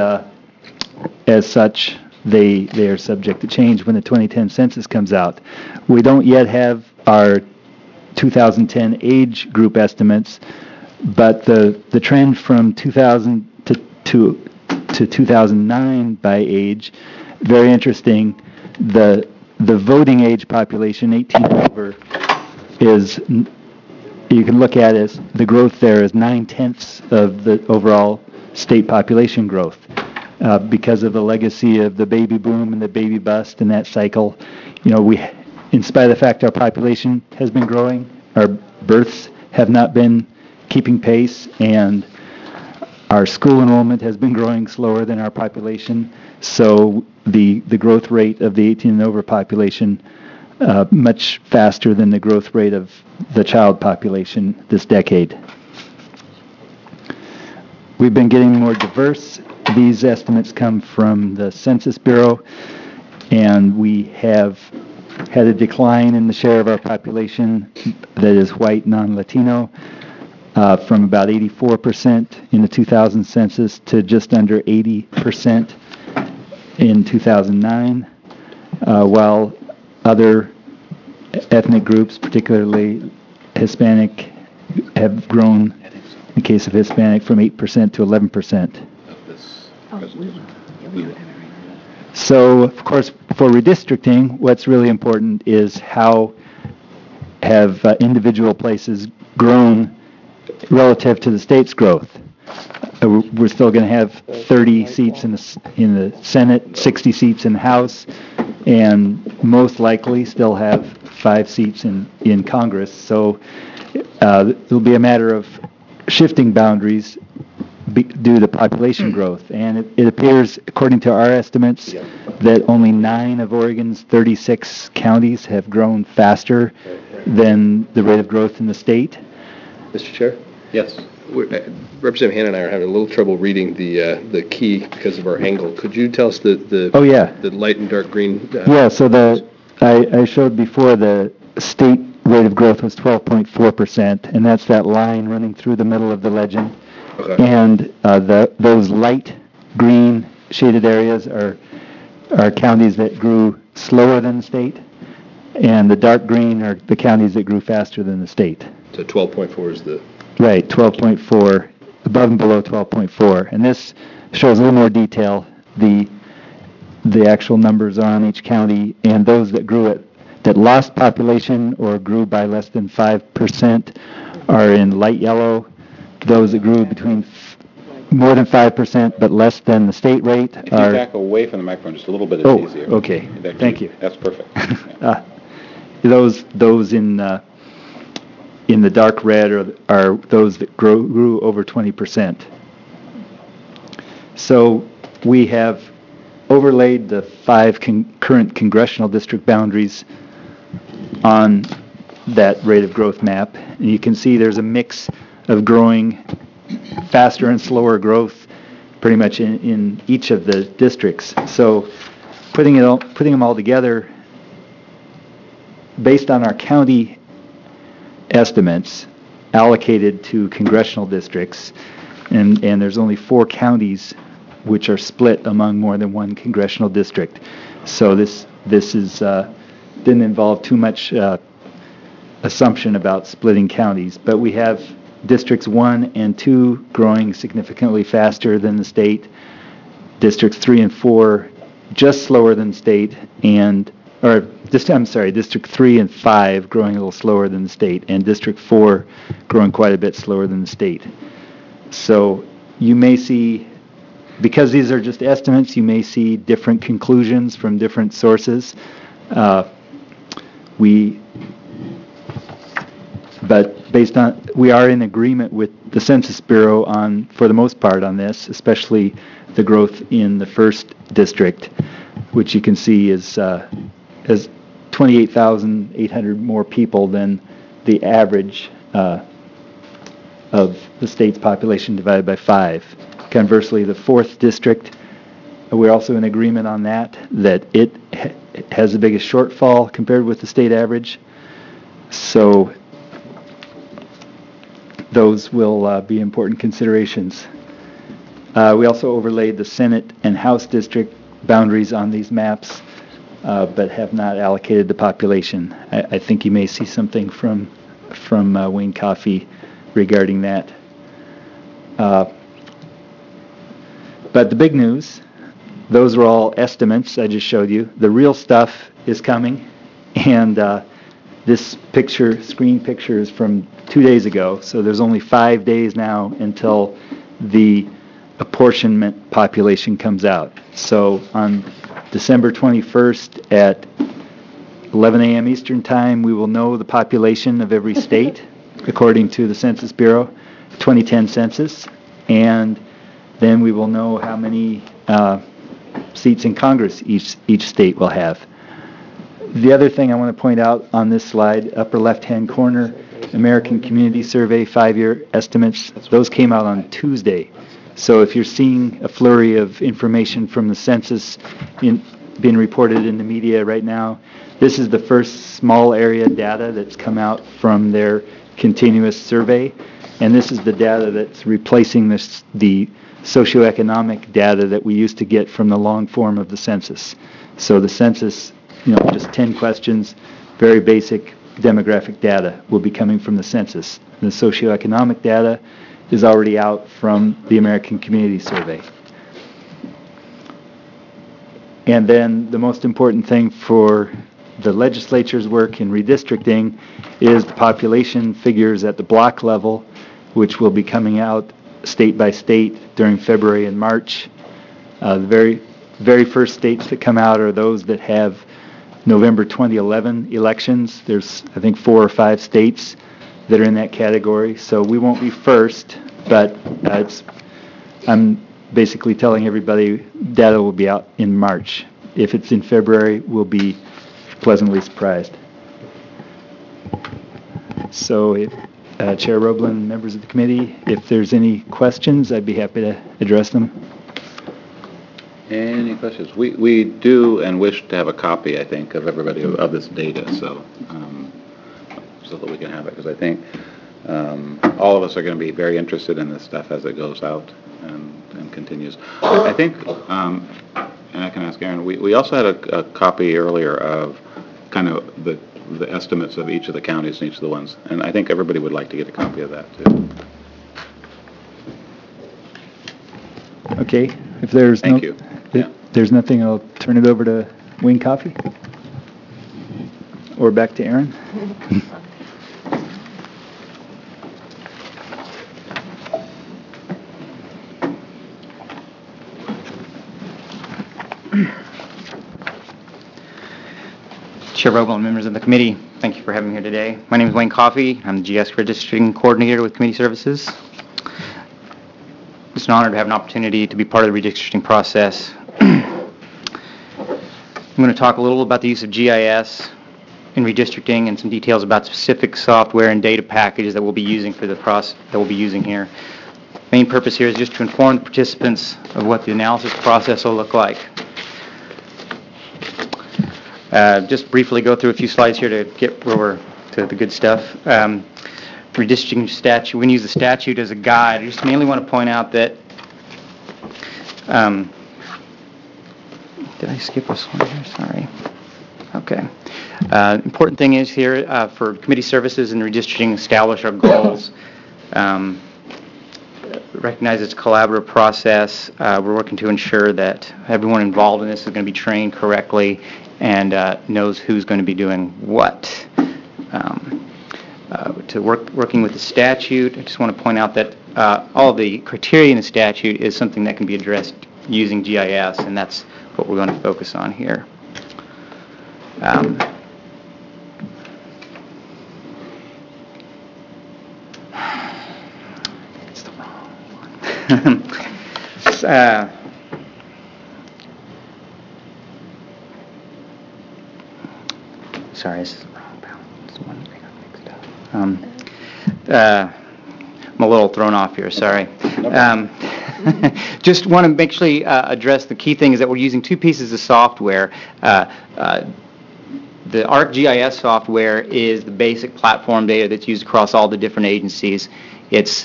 as such, they are subject to change when the 2010 census comes out. We don't yet have our 2010 age group estimates, but the trend from 2000 to 2009 by age, very interesting. The voting age population, 18 and over, is, you can look at it, the growth there is 9/10 of the overall state population growth. Because of the legacy of the baby boom and the baby bust and that cycle, in spite of the fact our population has been growing, our births have not been keeping pace, and our school enrollment has been growing slower than our population. So the growth rate of the 18 and over population much faster than the growth rate of the child population this decade. We've been getting more diverse. These estimates come from the Census Bureau, and we have had a decline in the share of our population that is white, non-Latino, from about 84% in the 2000 census to just under 80% in 2009, while other ethnic groups, particularly Hispanic, have grown, in the case of Hispanic, from 8% to 11%. So, of course, for redistricting, what's really important is how have individual places grown relative to the state's growth. We're still going to have 30 seats in the Senate, 60 seats in the House, and most likely still have 5 seats in Congress. So it'll be a matter of shifting boundaries due to population growth. And it appears, according to our estimates, that only 9 of Oregon's 36 counties have grown faster than the rate of growth in the state. Mr. Chair? Yes. Representative Hanna and I are having a little trouble reading the key because of our angle. Could you tell us the light and dark green? Yeah, so I showed before the state rate of growth was 12.4%, and that's that line running through the middle of the legend. Okay. And those light green shaded areas are counties that grew slower than the state, and the dark green are the counties that grew faster than the state. So 12.4 is the... Right, 12.4, above and below 12.4. And this shows a little more detail, the actual numbers on each county, and those that that lost population or grew by less than 5% are in light yellow. Those that grew between more than 5% but less than the state rate If you back away from the microphone just a little bit, it's easier. Okay, thank you. That's perfect. Those in the dark red are those that grew over 20%. So we have overlaid the 5 current congressional district boundaries on that rate of growth map. And you can see there's a mix of growing faster and slower growth pretty much in each of the districts. So putting them all together, based on our county estimates allocated to congressional districts, and there's only 4 counties which are split among more than one congressional district. So this is didn't involve too much assumption about splitting counties, but we have districts 1 and 2 growing significantly faster than the state, districts 3 and 4 just slower than state, District 3 and 5 growing a little slower than the state, and District 4 growing quite a bit slower than the state. So you may see, because these are just estimates, you may see different conclusions from different sources. But based on, we are in agreement with the Census Bureau for the most part on this, especially the growth in the first district, which you can see is 28,800 more people than the average of the state's population divided by 5. Conversely, the fourth district, we're also in agreement on that it has the biggest shortfall compared with the state average. So those will be important considerations. We also overlaid the Senate and House district boundaries on these maps, but have not allocated the population. I think you may see something from Wayne Coffey regarding that. But the big news, those are all estimates I just showed you. The real stuff is coming, and this screen picture is from 2 days ago, so there's only 5 days now until the apportionment population comes out. So on December 21st at 11 a.m. Eastern Time, we will know the population of every state according to the Census Bureau 2010 census, and then we will know how many seats in Congress each state will have. The other thing I want to point out on this slide, upper left-hand corner, American Community Survey 5-year estimates, those came out on Tuesday. So if you're seeing a flurry of information from the census being reported in the media right now, this is the first small area data that's come out from their continuous survey, and this is the data that's replacing the socioeconomic data that we used to get from the long form of the census. So the census, just 10 questions, very basic demographic data will be coming from the census. The socioeconomic data is already out from the American Community Survey. And then the most important thing for the legislature's work in redistricting is the population figures at the block level, which will be coming out state by state during February and March. The very first states that come out are those that have November 2011 elections. There's, I think, 4 or 5 states that are in that category. So we won't be first, but I'm basically telling everybody data will be out in March. If it's in February, we'll be pleasantly surprised. So Chair Roblin, members of the committee, if there's any questions, I'd be happy to address them. Any questions? We do and wish to have a copy, I think, of everybody of this data, so that we can have it, because I think all of us are going to be very interested in this stuff as it goes out and continues. I think, and I can ask Aaron, we also had a copy earlier of kind of the estimates of each of the counties and each of the ones, and I think everybody would like to get a copy of that too. Okay, if there's Thank you. If there's nothing, I'll turn it over to Wayne Coffey, or back to Aaron. Chair Vogel and members of the committee, thank you for having me here today. My name is Wayne Coffey. I'm the GS Redistricting Coordinator with Community Services. It's an honor to have an opportunity to be part of the redistricting process. I'm going to talk a little about the use of GIS in redistricting and some details about specific software and data packages that we'll be using for the process that we'll be using here. Main purpose here is just to inform the participants of what the analysis process will look like. Just briefly go through a few slides here to get where we're to the good stuff. Redistricting statute, we can use the statute as a guide. I just mainly want to point out that, did I skip a slide here? Sorry. Okay. Important thing is here for committee services and redistricting, establish our goals. Recognize it's a collaborative process. We're working to ensure that everyone involved in this is going to be trained correctly and knows who's going to be doing what. Working with the statute, I just want to point out that all the criteria in the statute is something that can be addressed using GIS, and that's what we're going to focus on here. It's the wrong one. Sorry, this is the wrong balance. One thing I mixed up. I'm a little thrown off here, sorry. Just want to actually address the key thing is that we're using two pieces of software. The ArcGIS software is the basic platform data that's used across all the different agencies. It's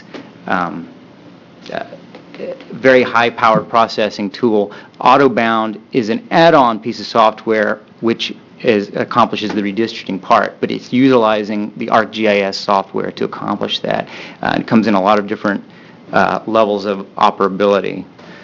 very high-powered processing tool. AutoBound is an add-on piece of software which accomplishes the redistricting part, but it's utilizing the ArcGIS software to accomplish that. It comes in a lot of different levels of operability.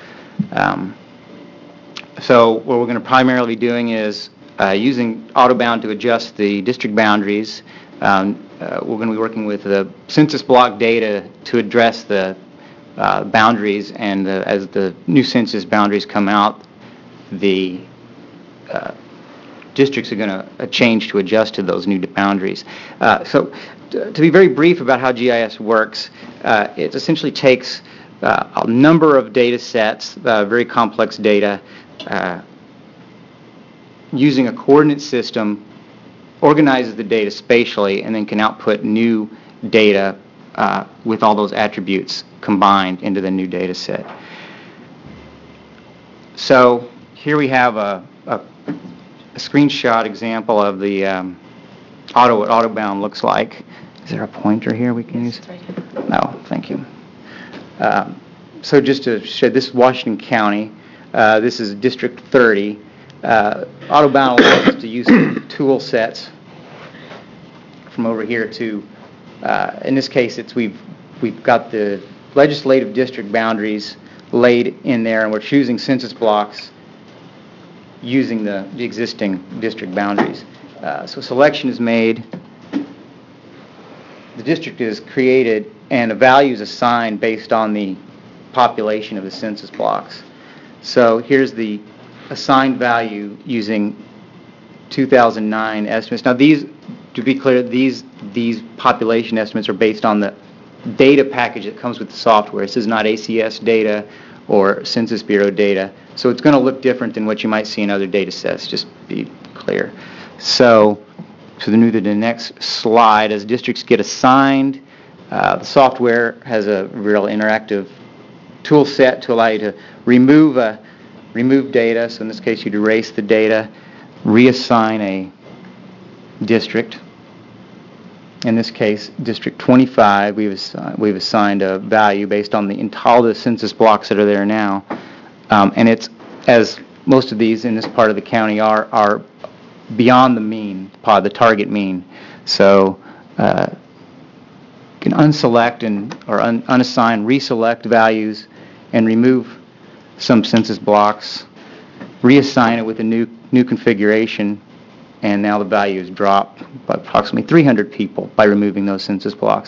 So what we're going to primarily be doing is using AutoBound to adjust the district boundaries. We're going to be working with the census block data to address the boundaries, and as the new census boundaries come out, the districts are going to change to adjust to those new boundaries. So to be very brief about how GIS works, it essentially takes a number of data sets, very complex data, using a coordinate system, organizes the data spatially, and then can output new data with all those attributes combined into the new data set. So here we have a screenshot example of the what AutoBound looks like. Is there a pointer here we can use? No, thank you. So just to show, this is Washington County. This is District 30. AutoBound allows us to use tool sets from over here to, in this case, we've got the legislative district boundaries laid in there, and we're choosing census blocks using the existing district boundaries. So selection is made, the district is created, and a value is assigned based on the population of the census blocks. So here's the assigned value using 2009 estimates. Now these, to be clear, these population estimates are based on the data package that comes with the software. This is not ACS data or Census Bureau data. So it's going to look different than what you might see in other data sets, just be clear. So to the next slide, as districts get assigned, the software has a real interactive tool set to allow you to remove data. So in this case, you'd erase the data, reassign a district. In this case, District 25, we've assigned a value based on all the census blocks that are there now. And it's, as most of these in this part of the county are beyond the mean, the target mean. So you can unselect or unassign, reselect values, and remove some census blocks, reassign it with a new configuration, and now the value is dropped by approximately 300 people by removing those census blocks.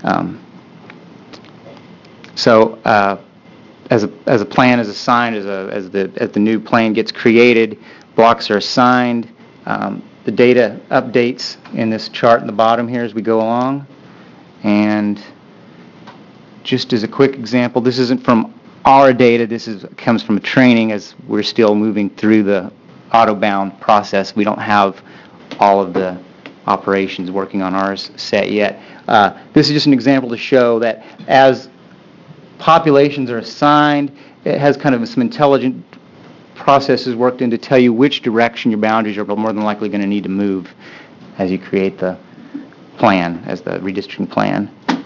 So as a plan is assigned, as the new plan gets created, blocks are assigned. The data updates in this chart in the bottom here as we go along. And just as a quick example, this isn't from our data. This comes from a training as we're still moving through the AutoBound process. We don't have all of the operations working on ours set yet. This is just an example to show that as populations are assigned. It has kind of some intelligent processes worked in to tell you which direction your boundaries are more than likely going to need to move as you create the plan, as the redistricting plan.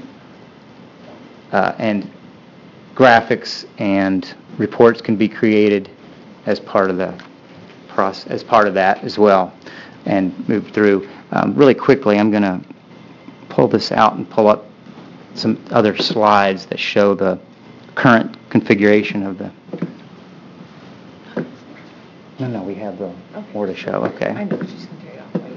And graphics and reports can be created as part of the process, as part of that as well, and move through. Really quickly, I'm going to pull this out and pull up some other slides that show the current configuration of the... No, we have the more to show, okay. I know, she's going to carry it off.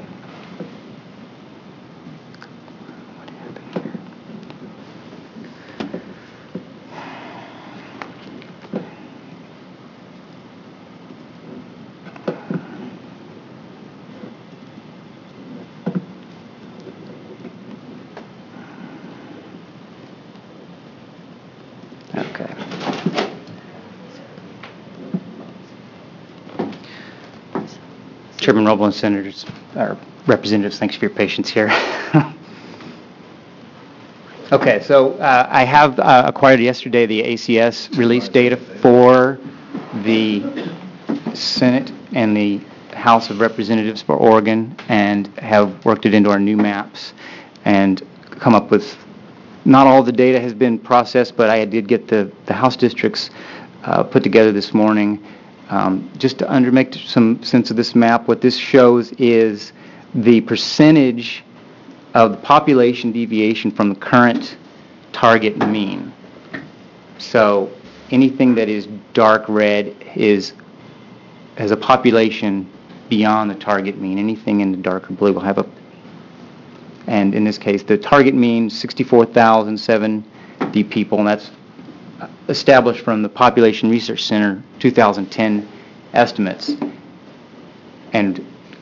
Okay. Chairman Robles, Senators, or Representatives, thanks for your patience here. Okay, so I have acquired yesterday the ACS release data for the Senate and the House of Representatives for Oregon, and have worked it into our new maps and come up with, not all the data has been processed, but I did get the House districts put together this morning. Just to make some sense of this map, what this shows is the percentage of the population deviation from the current target mean. So anything that is dark red has a population beyond the target mean. Anything in the darker blue will have a, and in this case, the target mean 64,070 people, and that's established from the Population Research Center 2010 estimates, and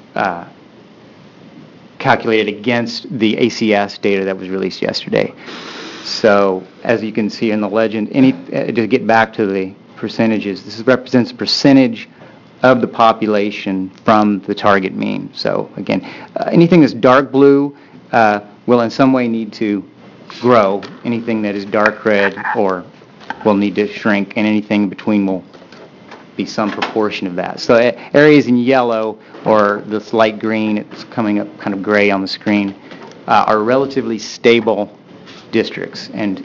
calculated against the ACS data that was released yesterday. So as you can see in the legend, to get back to the percentages, this represents a percentage of the population from the target mean. So again, anything that's dark blue will in some way need to grow. Anything that is dark red or will need to shrink, and anything between will be some proportion of that. So areas in yellow or this light green, it's coming up kind of gray on the screen, are relatively stable districts, and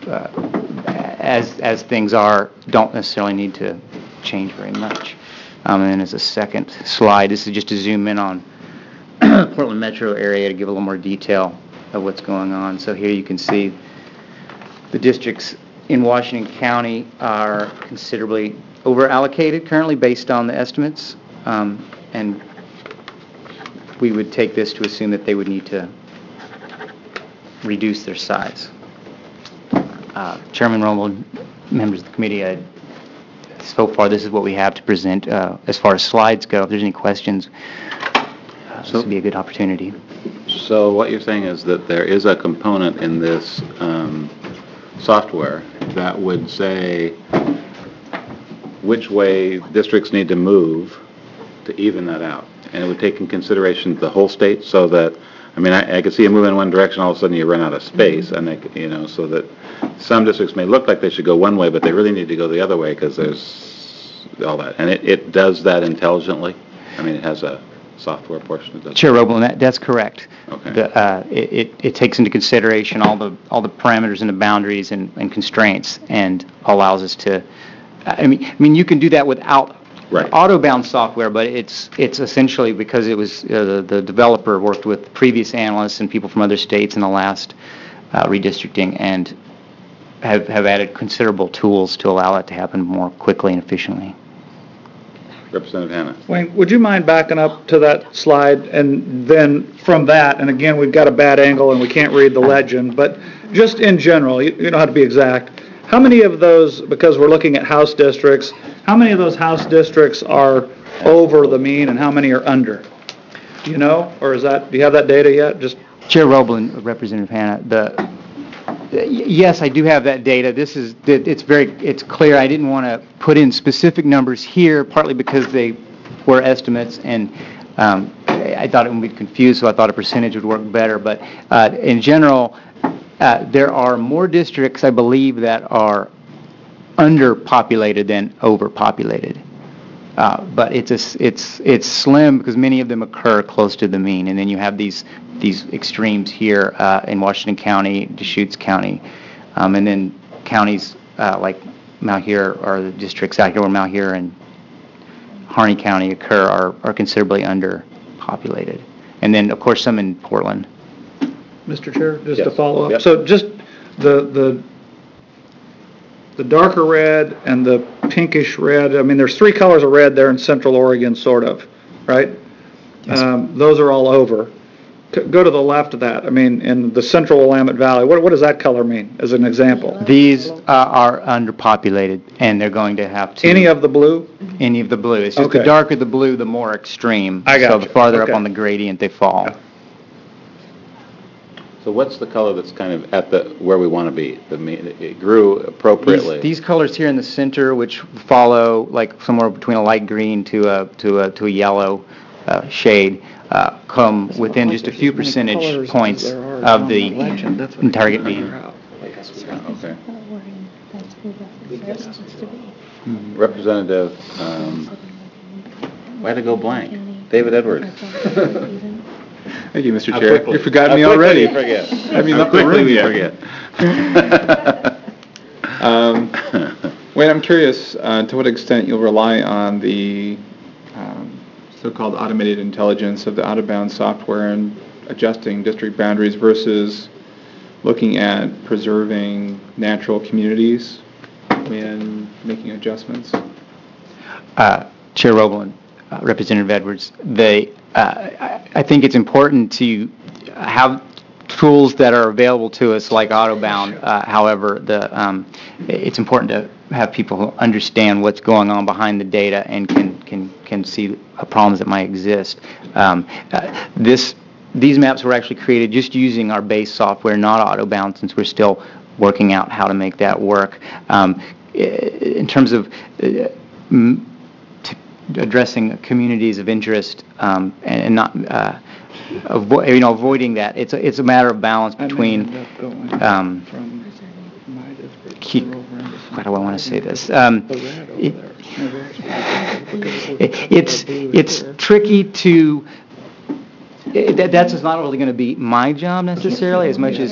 as things are, don't necessarily need to change very much. And then as a second slide, this is just to zoom in on Portland metro area to give a little more detail of what's going on. So here you can see the districts in Washington County are considerably over-allocated currently based on the estimates, and we would take this to assume that they would need to reduce their size. Chairman Rommel, members of the committee, so far this is what we have to present as far as slides go. If there's any questions, this would be a good opportunity. So what you're saying is that there is a component in this software that would say which way districts need to move to even that out. And it would take in consideration the whole state, so that, I mean, I could see you move in one direction, all of a sudden you run out of space, and they, so that some districts may look like they should go one way, but they really need to go the other way because there's all that. And it does that intelligently? I mean, it has a software portion that does Chair Roblin, that's correct. Okay. It takes into consideration all the parameters and the boundaries and constraints, and allows us to, I mean, you can do that without auto-bound software, but it's essentially because it was the developer worked with previous analysts and people from other states in the last redistricting, and have added considerable tools to allow it to happen more quickly and efficiently. Representative Hanna. Wayne, would you mind backing up to that slide, and then from that, and again, we've got a bad angle and we can't read the legend, but just in general, you know how to be exact, how many of those, because we're looking at House districts, how many of those House districts are over the mean and how many are under? Do you know, or do you have that data yet? Just Chair Roblin, Representative Hanna, yes, I do have that data. It's clear. I didn't want to put in specific numbers here, partly because they were estimates, and I thought it would be confused, so I thought a percentage would work better. But in general, There are more districts, I believe, that are underpopulated than overpopulated. But it's slim because many of them occur close to the mean. And then you have these extremes here in Washington County, Deschutes County, and then counties like Malheur, or the districts out here where Malheur and Harney County occur are considerably underpopulated. And then, of course, some in Portland. Mr. Chair, just to Yes. follow up. Yep. So just the darker red and the pinkish red, I mean, there's three colors of red there in Central Oregon, sort of, right? Those are all over. Go to the left of that. I mean, in the Central Willamette Valley, what does that color mean, as an example? These are underpopulated, and they're going to have to... Any of the blue? Any of the blue. It's just Okay. the darker the blue, the more extreme. I got So you. the farther up Okay. on the gradient they fall. So what's the color that's kind of at where we want to be? It grew appropriately. These colors here in the center, which follow like somewhere between a light green to a yellow shade, come within just a few percentage points of the target mean. Okay. Representative, why to go blank? David Edwards. Thank you, Mr. How Chair. quickly? You've forgotten me How quickly already. do you forget? Haven't even How left the quickly room do you yet. Wayne, I'm curious to what extent you'll rely on the so-called automated intelligence of the out-of-bounds software and adjusting district boundaries versus looking at preserving natural communities when making adjustments? Chair Roblin, Representative Edwards, I think it's important to have tools that are available to us like AutoBound. However, it's important to have people who understand what's going on behind the data and can see problems that might exist. These maps were actually created just using our base software, not AutoBound, since we're still working out how to make that work. In terms of addressing communities of interest and not avoiding that, it's a matter of balance between how do I want to say this? It's tricky to. That's just not really going to be my job necessarily, as much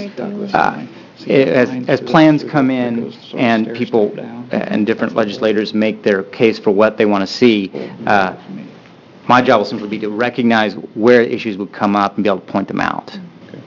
as plans come in and people and different legislators make their case for what they want to see. My job will simply be to recognize where issues would come up and be able to point them out.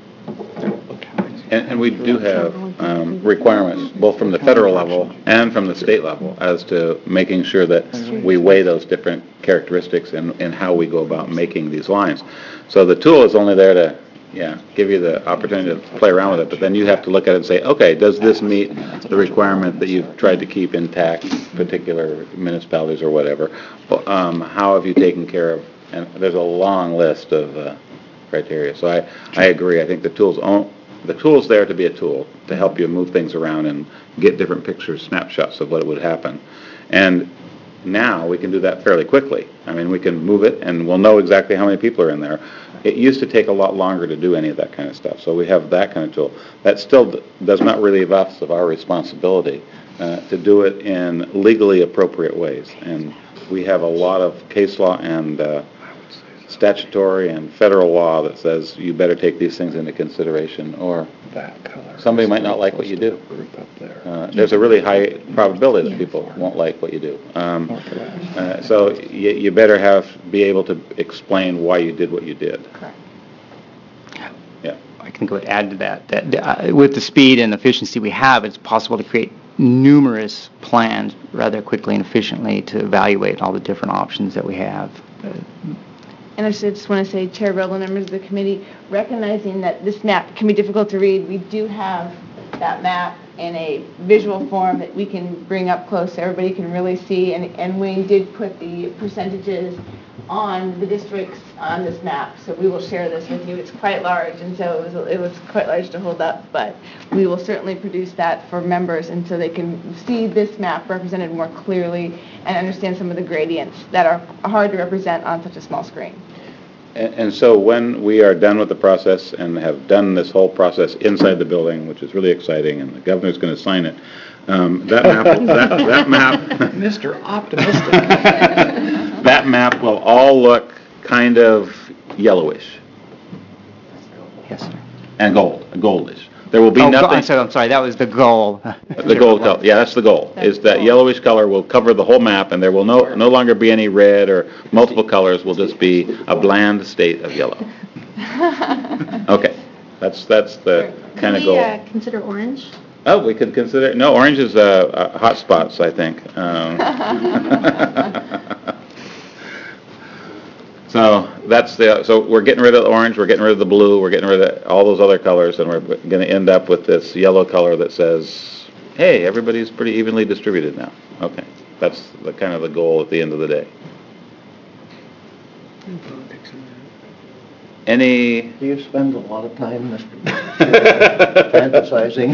And we do have requirements, both from the federal level and from the state level, as to making sure that we weigh those different characteristics in how we go about making these lines. So the tool is only there to, give you the opportunity to play around with it, but then you have to look at it and say, okay, does this meet the requirement that you've tried to keep intact, particular municipalities or whatever? How have you taken care of, and there's a long list of criteria. So I agree. I think the tool's there to be a tool, to help you move things around and get different pictures, snapshots of what would happen. And now we can do that fairly quickly. I mean, we can move it and we'll know exactly how many people are in there. It used to take a lot longer to do any of that kind of stuff, so we have that kind of tool. That still does not relieve us of our responsibility to do it in legally appropriate ways. And we have a lot of case law and statutory and federal law that says you better take these things into consideration, or somebody might not like what you do. There's a really high probability that people won't like what you do. So you better be able to explain why you did what you did. Yeah. I can go add to that with the speed and efficiency we have, it's possible to create numerous plans rather quickly and efficiently to evaluate all the different options that we have. And I just want to say, Chair Roblin, members of the committee, recognizing that this map can be difficult to read, we do have that map in a visual form that we can bring up close so everybody can really see. And Wayne did put the percentages on the districts on this map, so we will share this with you. It's quite large, and so it was quite large to hold up, but we will certainly produce that for members, and so they can see this map represented more clearly and understand some of the gradients that are hard to represent on such a small screen. And so when we are done with the process and have done this whole process inside the building, which is really exciting, and the governor's going to sign it, that map, Mr. Optimistic. that map will all look kind of yellowish Yes, sir. and goldish. There will be nothing. I'm sorry, that was the goal. The gold color, yeah, that's the goal, is that yellowish color will cover the whole map, and there will no longer be any red or multiple colors, will just be a bland state of yellow. Okay, that's the kind of goal. Can we consider orange? Oh, we could consider, no, orange is hot spots, I think. So so we're getting rid of the orange, we're getting rid of the blue, we're getting rid of all those other colors, and we're going to end up with this yellow color that says, hey, everybody's pretty evenly distributed now. Okay, that's the kind of the goal at the end of the day. Any? Do you spend a lot of time fantasizing?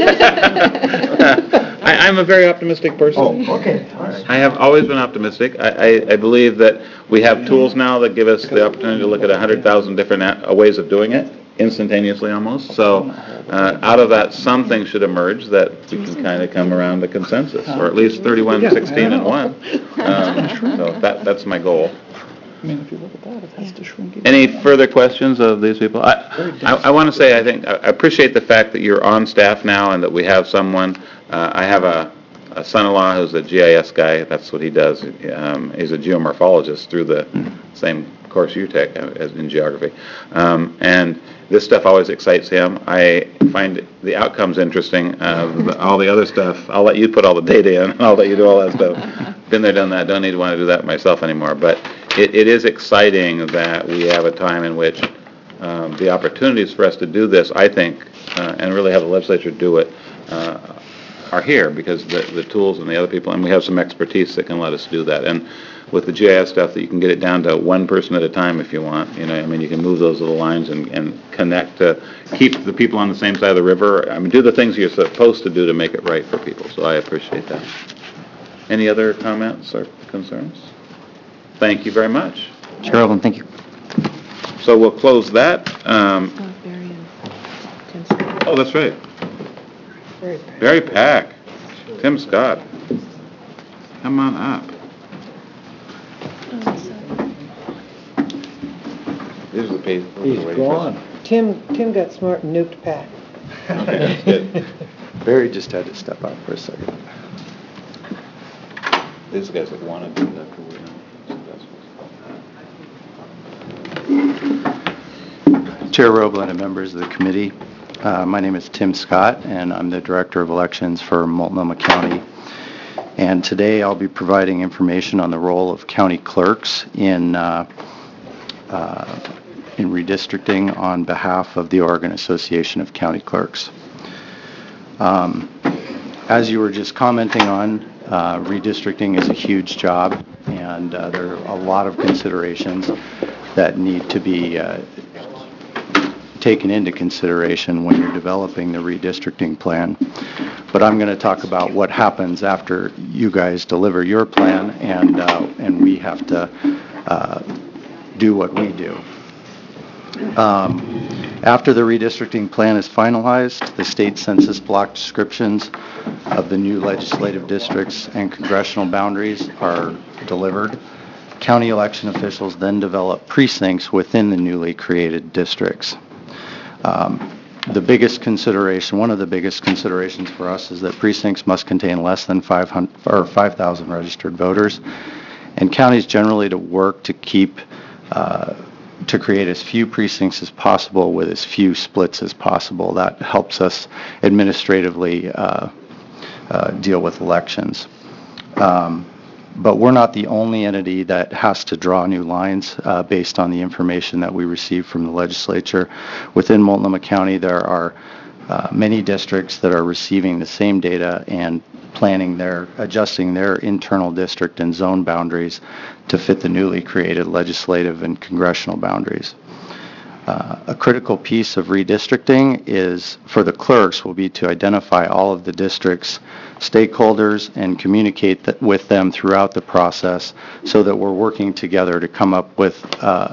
I'm a very optimistic person. Oh, okay, all right. I have always been optimistic. I believe that we have tools now that give us the opportunity to look at 100,000 different ways of doing it, instantaneously almost. So out of that, something should emerge that we can kind of come around to consensus, or at least 31, 16, and 1. So that's my goal. I mean, if you look at that, it has to shrink. Any further questions of these people? I want to say, I appreciate the fact that you're on staff now and that we have someone. I have a son-in-law who's a GIS guy. That's what he does. He's a geomorphologist through the same course you take as in geography. And this stuff always excites him. I find the outcomes interesting. All the other stuff, I'll let you put all the data in, and I'll let you do all that stuff. Been there, done that. Don't need to want to do that myself anymore. But it is exciting that we have a time in which the opportunities for us to do this, I think, and really have the legislature do it, are here, because the tools and the other people, and we have some expertise that can let us do that. And with the GIS stuff, that you can get it down to one person at a time if you want. You know, I mean, you can move those little lines and connect to keep the people on the same side of the river. I mean, do the things you're supposed to do to make it right for people. So I appreciate that. Any other comments or concerns? Thank you very much. Chair Oldham, thank you. So we'll close that. Oh, that's right. Barry Pack. Tim Scott. Come on up. These are the pages. He's gone. Tim got smart and nuked Pat. Okay, that's good. Barry just had to step out for a second. These guys that want to do that for Chair Roblin and members of the committee, my name is Tim Scott, and I'm the Director of Elections for Multnomah County. And today I'll be providing information on the role of county clerks in redistricting on behalf of the Oregon Association of County Clerks. As you were just commenting on, redistricting is a huge job, and there are a lot of considerations that need to be taken into consideration when you're developing the redistricting plan. But I'm going to talk about what happens after you guys deliver your plan, and we have to do what we do. After the redistricting plan is finalized, the state census block descriptions of the new legislative districts and congressional boundaries are delivered. County election officials then develop precincts within the newly created districts. The biggest consideration, one of the biggest considerations for us, is that precincts must contain less than 5,000 registered voters, and counties generally to work to keep to create as few precincts as possible with as few splits as possible. That helps us administratively deal with elections. But we're not the only entity that has to draw new lines based on the information that we receive from the legislature. Within Multnomah County, there are many districts that are receiving the same data and adjusting their internal district and zone boundaries to fit the newly created legislative and congressional boundaries. A critical piece of redistricting is, for the clerks, will be to identify all of the district's stakeholders and communicate with them throughout the process so that we're working together to come up with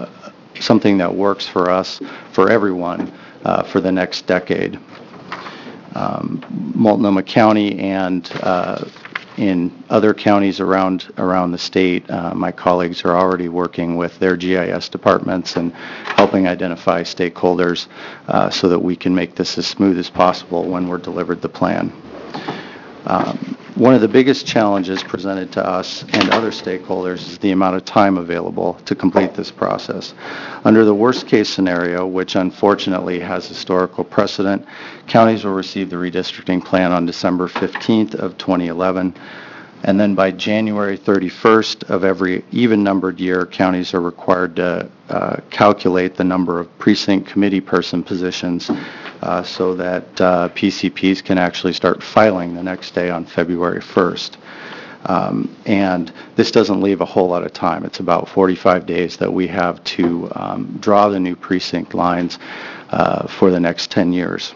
something that works for us, for everyone, for the next decade. Multnomah County and in other counties around the state, my colleagues are already working with their GIS departments and helping identify stakeholders so that we can make this as smooth as possible when we're delivered the plan. One of the biggest challenges presented to us and other stakeholders is the amount of time available to complete this process. Under the worst-case scenario, which unfortunately has historical precedent, counties will receive the redistricting plan on December 15th of 2011, and then by January 31st of every even-numbered year, counties are required to calculate the number of precinct committee person positions so that PCPs can actually start filing the next day on February 1st. And this doesn't leave a whole lot of time. It's about 45 days that we have to draw the new precinct lines for the next 10 years.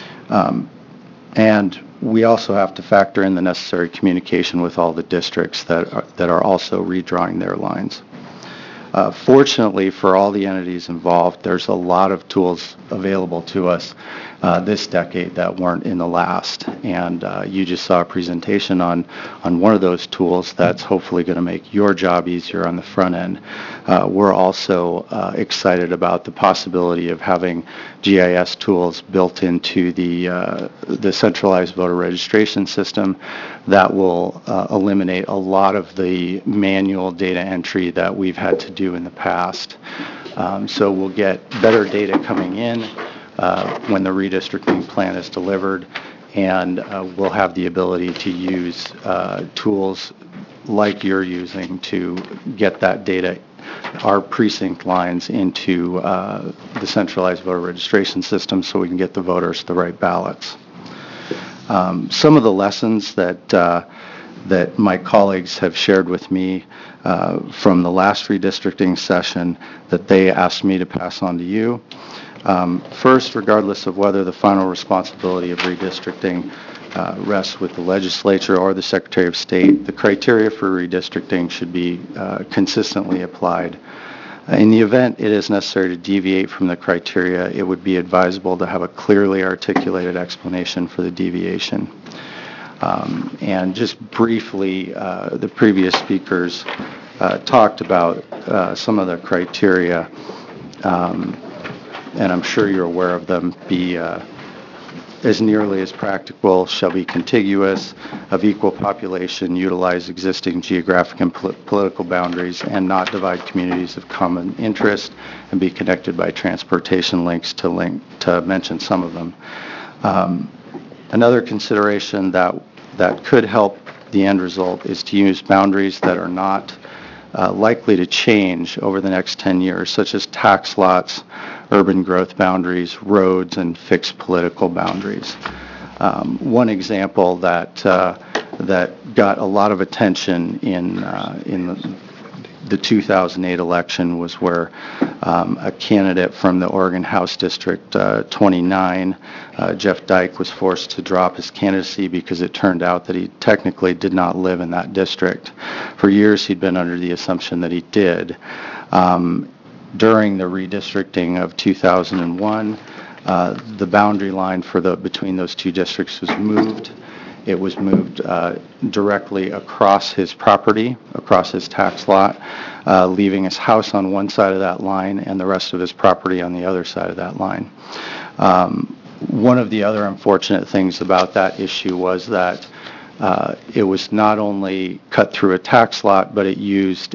And we also have to factor in the necessary communication with all the districts that are also redrawing their lines. Fortunately for all the entities involved, there's a lot of tools available to us this decade that weren't in the last. And you just saw a presentation on one of those tools that's hopefully going to make your job easier on the front end. We're also excited about the possibility of having GIS tools built into the centralized voter registration system that will eliminate a lot of the manual data entry that we've had to do in the past. So we'll get better data coming in when the redistricting plan is delivered, and we'll have the ability to use tools like you're using to get that data, our precinct lines, into the centralized voter registration system so we can get the voters the right ballots. Some of the lessons that my colleagues have shared with me from the last redistricting session that they asked me to pass on to you. First, regardless of whether the final responsibility of redistricting rests with the legislature or the Secretary of State, the criteria for redistricting should be consistently applied. In the event it is necessary to deviate from the criteria, it would be advisable to have a clearly articulated explanation for the deviation. And just briefly, the previous speakers talked about some of the criteria, and I'm sure you're aware of them. Be as nearly as practicable, shall be contiguous, of equal population, utilize existing geographic and political boundaries, and not divide communities of common interest, and be connected by transportation links to mention some of them. Another consideration that could help the end result is to use boundaries that are not likely to change over the next 10 years, such as tax lots, urban growth boundaries, roads, and fixed political boundaries. One example that got a lot of attention in the 2008 election was where a candidate from the Oregon House District 29, Jeff Dyke, was forced to drop his candidacy because it turned out that he technically did not live in that district. For years he'd been under the assumption that he did. During the redistricting of 2001, the boundary line between those two districts was moved. It was moved directly across his property, across his tax lot, leaving his house on one side of that line and the rest of his property on the other side of that line. One of the other unfortunate things about that issue was that it was not only cut through a tax lot, but it used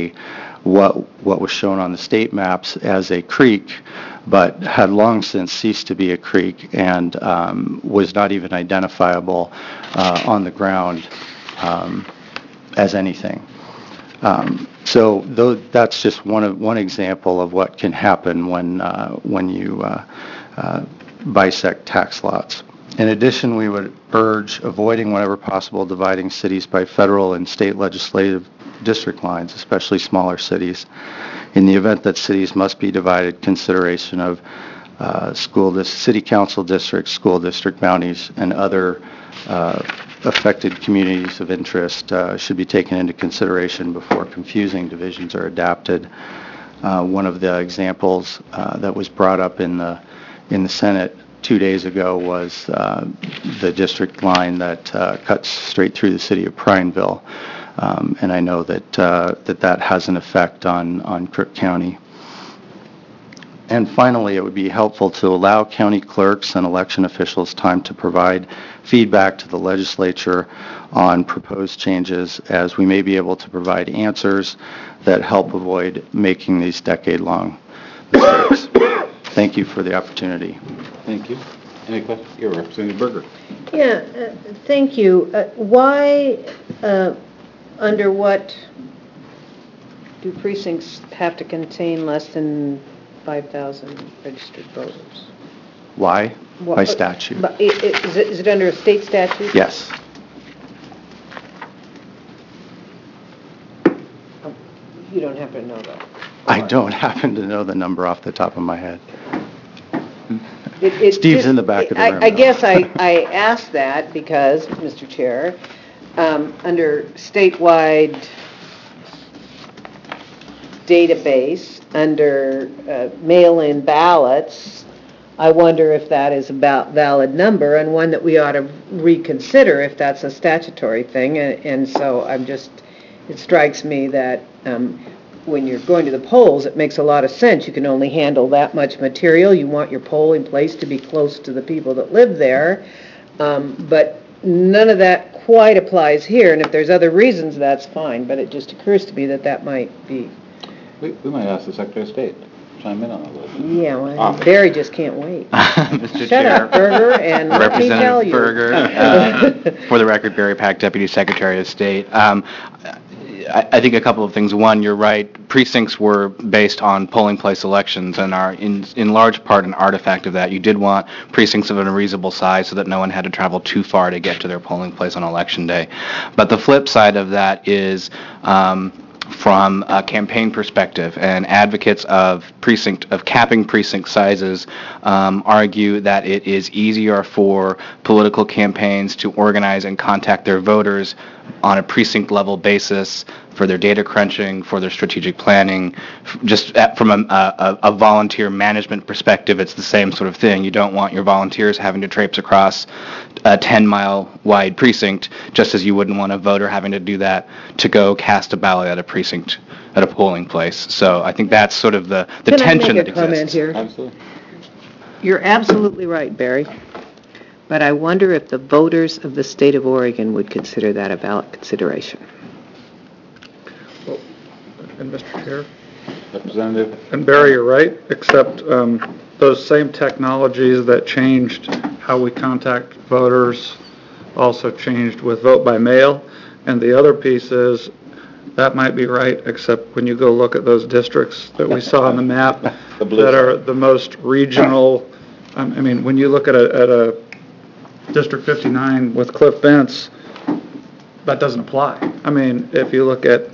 what was shown on the state maps as a creek, but had long since ceased to be a creek and was not even identifiable on the ground as anything. So that's just one example of what can happen when you bisect tax lots. In addition, we would urge avoiding whenever possible dividing cities by federal and state legislative district lines, especially smaller cities. In the event that cities must be divided, consideration of city council districts, school district boundaries, and other affected communities of interest should be taken into consideration before confusing divisions are adapted. One of the examples that was brought up in the Senate 2 days ago was the district line that cuts straight through the city of Prineville. And I know that that has an effect on Crook County. And finally, it would be helpful to allow county clerks and election officials time to provide feedback to the legislature on proposed changes, as we may be able to provide answers that help avoid making these decade-long mistakes. Thank you for the opportunity. Thank you. Any questions? You're Representative Berger. Yeah, thank you. Why, under what do precincts have to contain less than 5,000 registered voters? Why? By statute. Is it under a state statute? Yes. You don't happen to know that? I don't happen to know the number off the top of my head. It's Steve's just- in the back of the room. I guess I asked that because, Mr. Chair, under statewide database, under mail-in ballots, I wonder if that is a valid number and one that we ought to reconsider if that's a statutory thing. And so it strikes me that when you're going to the polls, it makes a lot of sense. You can only handle that much material. You want your polling place to be close to the people that live there. But none of that quite applies here. And if there's other reasons, that's fine. But it just occurs to me that that might be. We might ask the Secretary of State to chime in on a little bit. Yeah, well, Barry just can't wait. Mr. Shut Chair. up, Berger, and let me tell you. Representative Berger, for the record, Barry Pack, Deputy Secretary of State. I think a couple of things. One, you're right, precincts were based on polling place elections and are in large part an artifact of that. You did want precincts of a reasonable size so that no one had to travel too far to get to their polling place on election day. But the flip side of that is from a campaign perspective, and advocates of capping precinct sizes argue that it is easier for political campaigns to organize and contact their voters on a precinct level basis for their data crunching, for their strategic planning. Just from a volunteer management perspective, it's the same sort of thing. You don't want your volunteers having to traipse across a 10-mile wide precinct, just as you wouldn't want a voter having to do that to go cast a ballot at a precinct, at a polling place. So I think that's sort of the tension that exists. Can I make a comment here? Absolutely. You're absolutely right, Barry. But I wonder if the voters of the state of Oregon would consider that a valid consideration. And Mr. Chair? Representative? And Barry, you're right, except those same technologies that changed how we contact voters also changed with vote by mail. And the other piece is, that might be right, except when you go look at those districts that we saw on the map that are the most regional. I mean, when you look at a District 59 with Cliff Bentz, that doesn't apply. I mean, if you look at,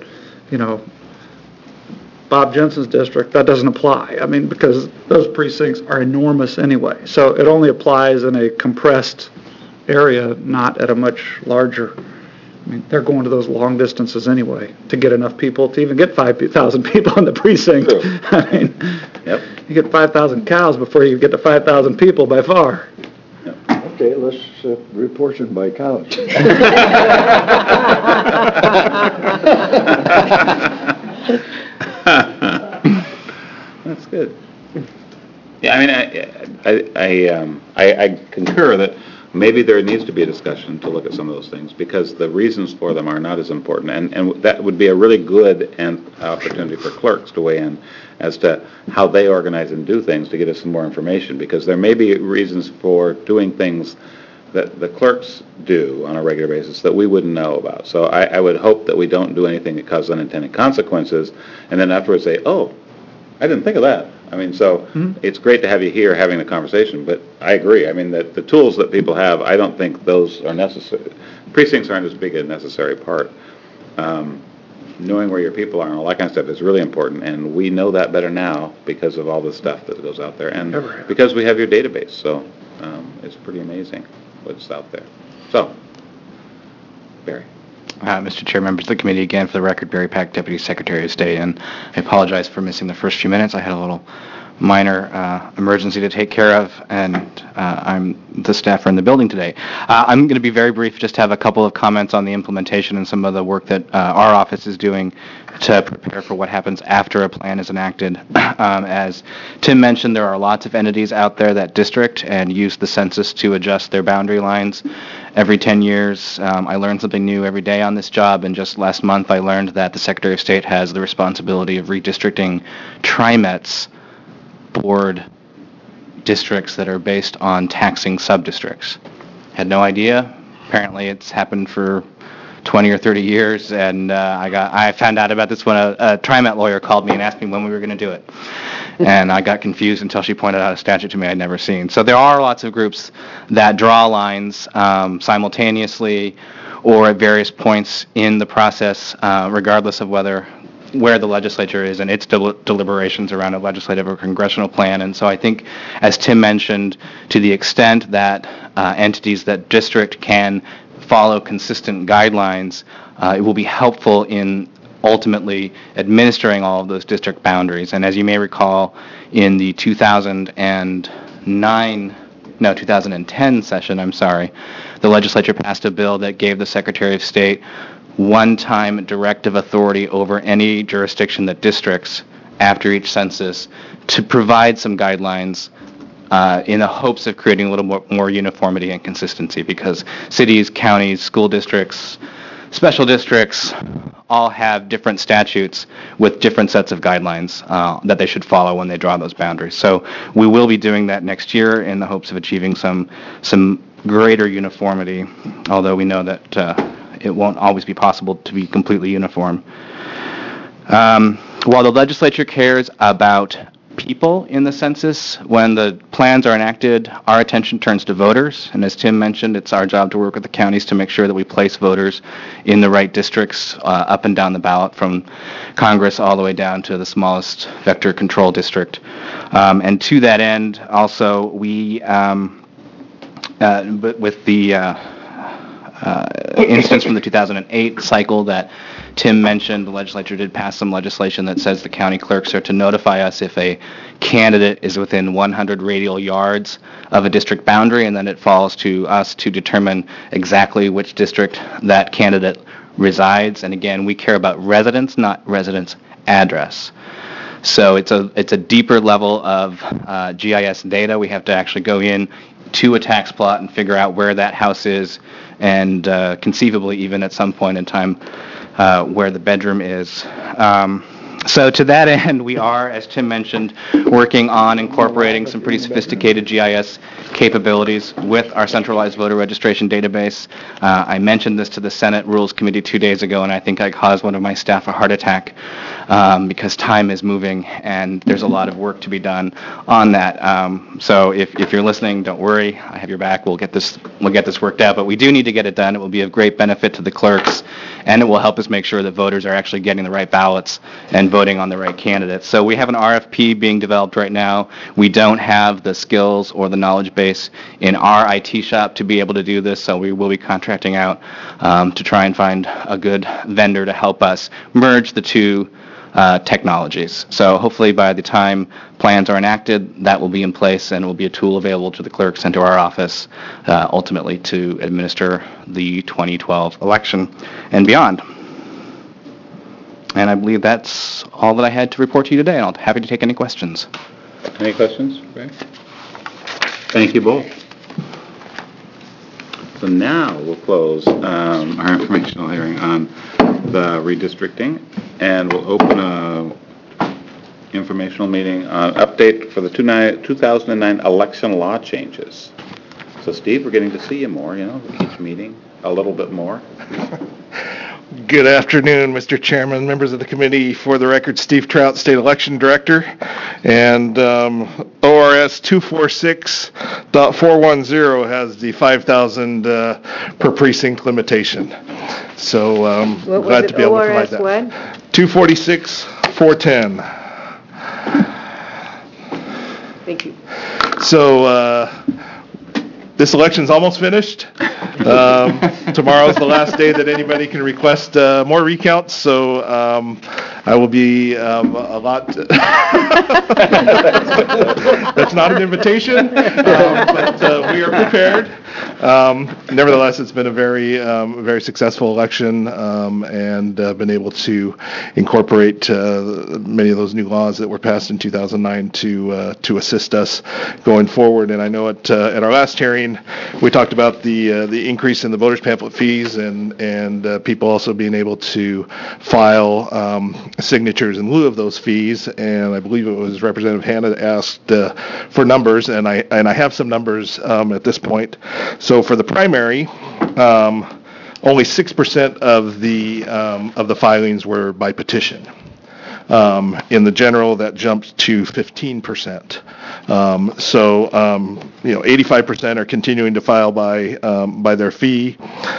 Bob Jensen's district, that doesn't apply. I mean, because those precincts are enormous anyway. So it only applies in a compressed area, not at a much larger. I mean, they're going to those long distances anyway to get enough people to even get 5,000 people in the precinct. True. I mean, Yep. you get 5,000 cows before you get to 5,000 people by far. Okay, let's reportion by cows. That's good. Yeah, I mean, I concur that maybe there needs to be a discussion to look at some of those things because the reasons for them are not as important. And that would be a really good opportunity for clerks to weigh in as to how they organize and do things to get us some more information, because there may be reasons for doing things that the clerks do on a regular basis that we wouldn't know about. So I would hope that we don't do anything that causes unintended consequences, and then afterwards say, oh, I didn't think of that. I mean, so it's great to have you here having the conversation, but I agree. I mean, that the tools that people have, I don't think those are necessary. Precincts aren't as big a necessary part. Knowing where your people are and all that kind of stuff is really important, and we know that better now because of all the stuff that goes out there, and because we have your database. So it's pretty amazing what's out there. So, Barry. Mr. Chair, members of the committee. Again, for the record, Barry Pack, Deputy Secretary of State, and I apologize for missing the first few minutes. I had a little minor emergency to take care of, and I'm the staffer in the building today. I'm going to be very brief, just have a couple of comments on the implementation and some of the work that our office is doing to prepare for what happens after a plan is enacted. As Tim mentioned, there are lots of entities out there that district and use the census to adjust their boundary lines every 10 years. I learn something new every day on this job, and just last month I learned that the Secretary of State has the responsibility of redistricting TriMet's board districts that are based on taxing sub-districts. Had no idea. Apparently it's happened for 20 or 30 years, and I found out about this when a TriMet lawyer called me and asked me when we were going to do it. And I got confused until she pointed out a statute to me I'd never seen. So there are lots of groups that draw lines simultaneously or at various points in the process, regardless of where the legislature is in its deliberations around a legislative or congressional plan. And so I think, as Tim mentioned, to the extent that entities that district can follow consistent guidelines, it will be helpful in ultimately administering all of those district boundaries. And as you may recall, in the 2010 session, the legislature passed a bill that gave the Secretary of State one-time directive authority over any jurisdiction that districts after each census to provide some guidelines in the hopes of creating a little more uniformity and consistency, because cities, counties, school districts, special districts all have different statutes with different sets of guidelines that they should follow when they draw those boundaries. So we will be doing that next year in the hopes of achieving some greater uniformity, although we know that it won't always be possible to be completely uniform. While the legislature cares about people in the census, when the plans are enacted, our attention turns to voters. And as Tim mentioned, it's our job to work with the counties to make sure that we place voters in the right districts up and down the ballot, from Congress all the way down to the smallest vector control district. And to that end, also, we, with the instance from the 2008 cycle that Tim mentioned, the legislature did pass some legislation that says the county clerks are to notify us if a candidate is within 100 radial yards of a district boundary, and then it falls to us to determine exactly which district that candidate resides. And again, we care about residence, not residence address. So it's a deeper level of GIS data. We have to actually go in to a tax plot and figure out where that house is, and conceivably even at some point in time where the bedroom is. So to that end, we are, as Tim mentioned, working on incorporating some pretty sophisticated GIS capabilities with our centralized voter registration database. I mentioned this to the Senate Rules Committee 2 days ago, and I think I caused one of my staff a heart attack because time is moving and there's a lot of work to be done on that. So if you're listening, don't worry. I have your back. We'll get this worked out. But we do need to get it done. It will be of great benefit to the clerks, and it will help us make sure that voters are actually getting the right ballots and voting on the right candidates. So we have an RFP being developed right now. We don't have the skills or the knowledge base in our IT shop to be able to do this, so we will be contracting out to try and find a good vendor to help us merge the two technologies. So hopefully by the time plans are enacted, that will be in place and will be a tool available to the clerks and to our office ultimately to administer the 2012 election and beyond. And I believe that's all that I had to report to you today, and I'm happy to take any questions. Any questions? Okay. Thank you both. So now we'll close our informational hearing on the redistricting, and we'll open a informational meeting on update for the 2009 election law changes. So Steve, we're getting to see you more, each meeting a little bit more. Good afternoon, Mr. Chairman, members of the committee. For the record, Steve Trout, State Election Director, and ORS 246.410 has the 5,000 per precinct limitation. So glad to be able to provide that. What? 246.410. Thank you. So this election's almost finished. Tomorrow's the last day that anybody can request more recounts, so I will be a lot. That's not an invitation, but we are prepared. Nevertheless, it's been a very successful election, and been able to incorporate many of those new laws that were passed in 2009 to assist us going forward. And I know at our last hearing, we talked about the increase in the voters pamphlet fees and people also being able to file signatures in lieu of those fees. And I believe it was Representative Hanna that asked for numbers, and I have some numbers at this point. So for the primary, only 6% of the filings were by petition. In the general, that jumped to 15%. 85% are continuing to file by their fee.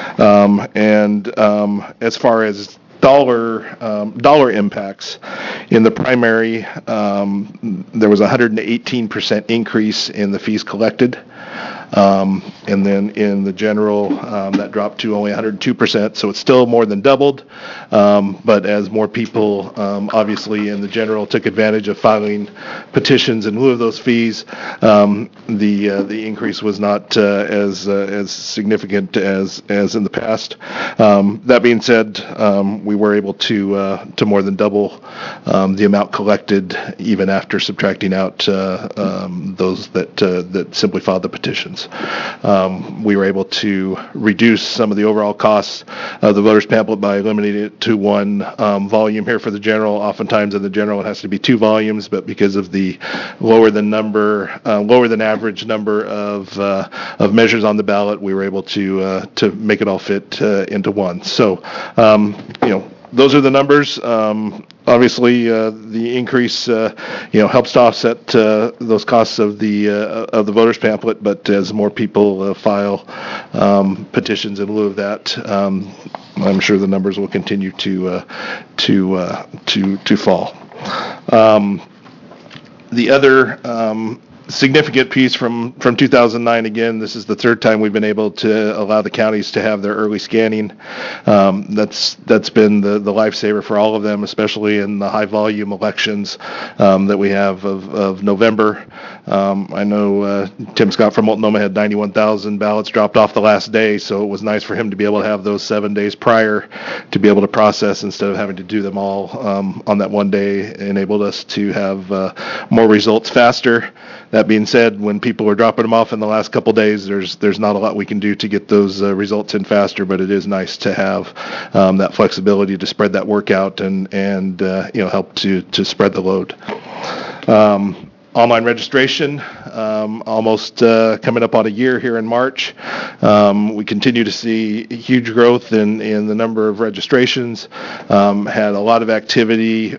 As far as dollar impacts, in the primary, there was a 118% increase in the fees collected. And then in the general, that dropped to only 102%, so it's still more than doubled. But as more people, obviously in the general, took advantage of filing petitions in lieu of those fees, the increase was not as significant as in the past. That being said, we were able to more than double the amount collected, even after subtracting out those that simply filed the petitions. We were able to reduce some of the overall costs of the voters pamphlet by eliminating it to one volume here for the general. Oftentimes in the general it has to be 2 volumes, but because of the lower than average number of measures on the ballot, we were able to make it all fit into one. So, those are the numbers. Obviously, the increase, helps to offset those costs of the voters pamphlet. But as more people file petitions in lieu of that, I'm sure the numbers will continue to fall. The other significant piece from 2009, again, this is the third time we've been able to allow the counties to have their early scanning. That's been the lifesaver for all of them, especially in the high volume elections that we have of November. I know Tim Scott from Multnomah had 91,000 ballots dropped off the last day, so it was nice for him to be able to have those 7 days prior to be able to process instead of having to do them all on that one day. It enabled us to have more results faster. That being said, when people are dropping them off in the last couple days, there's not a lot we can do to get those results in faster, but it is nice to have that flexibility to spread that work out and help to spread the load. Online registration, almost coming up on a year here in March. We continue to see huge growth in the number of registrations. Had a lot of activity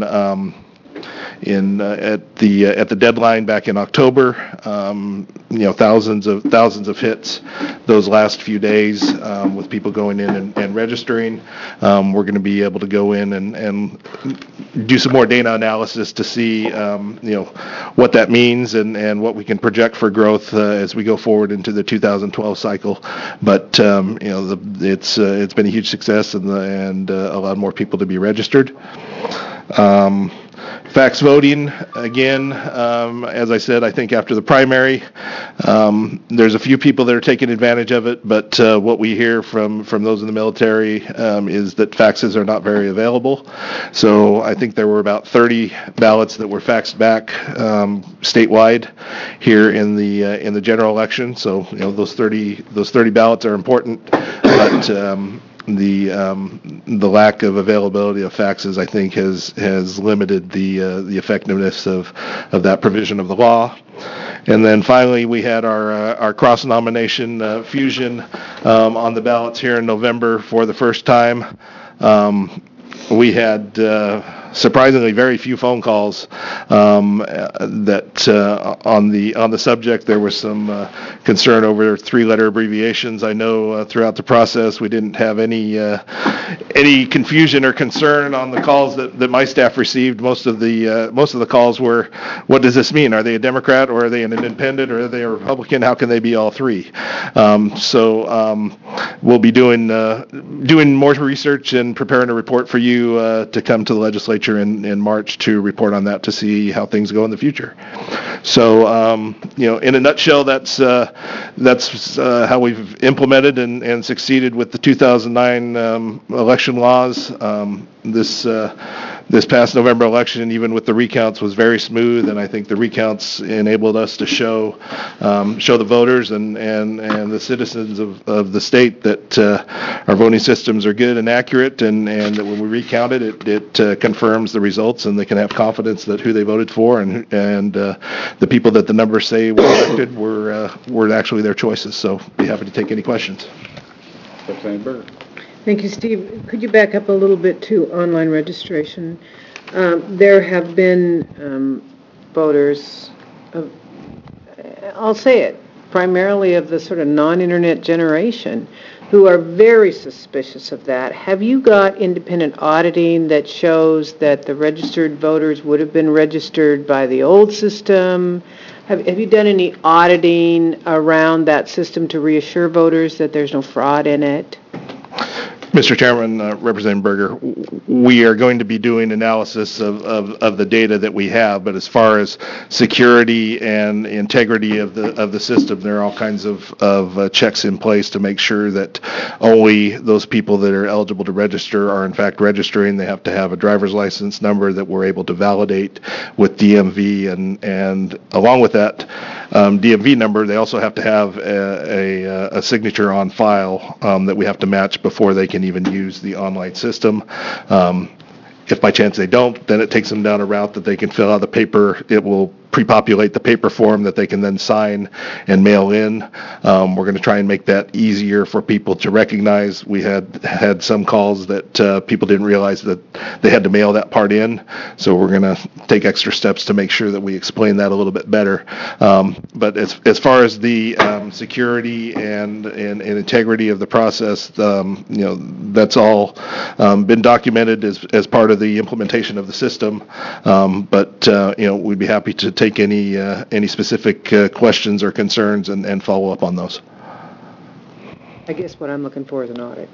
at the deadline back in October. Thousands of hits those last few days with people going in and registering. We're going to be able to go in and do some more data analysis to see what that means and what we can project for growth as we go forward into the 2012 cycle. But it's been a huge success and allowed more people to be registered. Fax voting, again, as I said, I think after the primary, there's a few people that are taking advantage of it, but what we hear from those in the military is that faxes are not very available. So I think there were about 30 ballots that were faxed back statewide here in the general election. So those 30 ballots are important, but the lack of availability of faxes, I think, has limited the effectiveness of that provision of the law. And then finally, we had our cross-nomination fusion on the ballots here in November for the first time. We had surprisingly very few phone calls that on the subject. There was some concern over three-letter abbreviations. I know throughout the process we didn't have any confusion or concern on the calls that my staff received. Most of the calls were, what does this mean? Are they a Democrat, or are they an independent, or are they a Republican? How can they be all three? So we'll be doing more research and preparing a report for you to come to the legislature in March to report on that, to see how things go in the future. So, in a nutshell, that's how we've implemented and succeeded with the 2009 election laws. This past November election, even with the recounts, was very smooth, and I think the recounts enabled us to show the voters and the citizens of the state that our voting systems are good and accurate, and that when we recount it confirms the results, and they can have confidence that who they voted for and the people that the numbers say were elected were actually their choices. So be happy to take any questions. Representative Berger. Thank you, Steve. Could you back up a little bit to online registration? There have been voters, I'll say it, primarily of the sort of non-internet generation, who are very suspicious of that. Have you got independent auditing that shows that the registered voters would have been registered by the old system? Have you done any auditing around that system to reassure voters that there's no fraud in it? Mr. Chairman, Representative Berger, we are going to be doing analysis of the data that we have, but as far as security and integrity of the system, there are all kinds of checks in place to make sure that only those people that are eligible to register are in fact registering. They have to have a driver's license number that we're able to validate with DMV, and along with that DMV number, they also have to have a signature on file that we have to match before they can even use the online system. If by chance they don't, then it takes them down a route that they can fill out the paper. It will pre-populate the paper form that they can then sign and mail in. We're going to try and make that easier for people to recognize. We had some calls that people didn't realize that they had to mail that part in, so we're going to take extra steps to make sure that we explain that a little bit better. But as far as the security and integrity of the process, that's all been documented as part of the implementation of the system. But we'd be happy to take any specific questions or concerns and follow up on those. I guess what I'm looking for is an audit.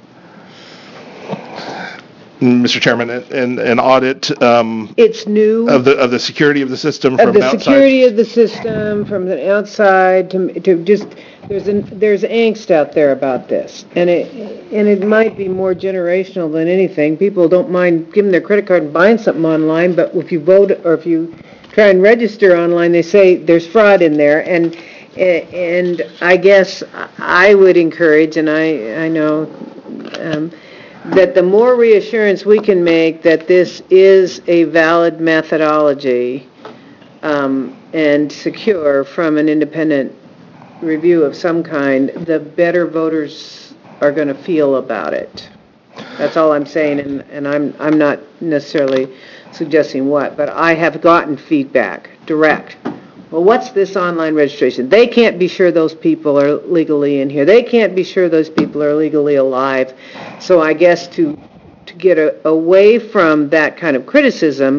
Mr. Chairman, an audit It's new. of the security of the system from Of the outside. security of the system from the outside to just, there's angst out there about this. And it might be more generational than anything. People don't mind giving their credit card and buying something online, but if you vote or if you try and register online, they say there's fraud in there. And I guess I would encourage, and I know, that the more reassurance we can make that this is a valid methodology and secure from an independent review of some kind, the better voters are going to feel about it. That's all I'm saying, and I'm not necessarily suggesting what, but I have gotten feedback, direct. Well, what's this online registration? They can't be sure those people are legally in here. They can't be sure those people are legally alive. So I guess to get away from that kind of criticism,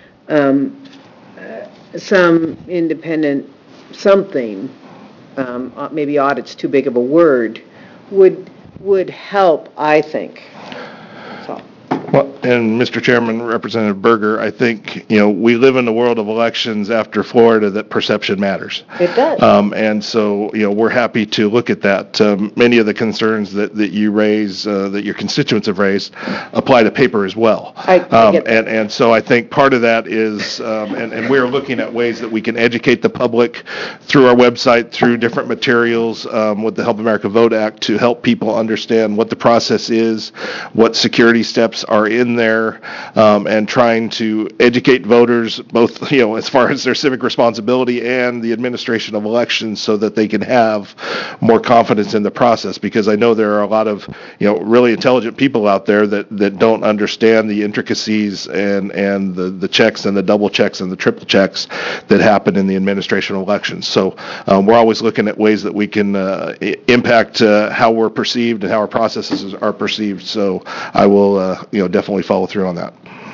some independent something, maybe audit's too big of a word, would help, I think. Well, and Mr. Chairman, Representative Berger, I think, we live in a world of elections after Florida that perception matters. It does. And so, we're happy to look at that. Many of the concerns that you raise, that your constituents have raised, apply to paper as well. I get that. And so I think part of that is, and we're looking at ways that we can educate the public through our website, through different materials, with the Help America Vote Act, to help people understand what the process is, what security steps are are in there and trying to educate voters, both, as far as their civic responsibility and the administration of elections, so that they can have more confidence in the process. Because I know there are a lot of, really intelligent people out there that don't understand the intricacies and the checks and the double checks and the triple checks that happen in the administration of elections. So we're always looking at ways that we can impact how we're perceived and how our processes are perceived. So I will, definitely follow through on that.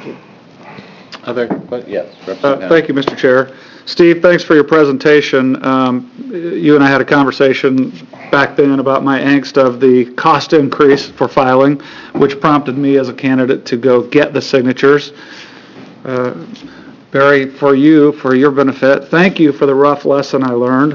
Yes. Thank you, Mr. Chair. Steve, thanks for your presentation. You and I had a conversation back then about my angst of the cost increase for filing, which prompted me as a candidate to go get the signatures. Barry, for your benefit, thank you for the rough lesson I learned.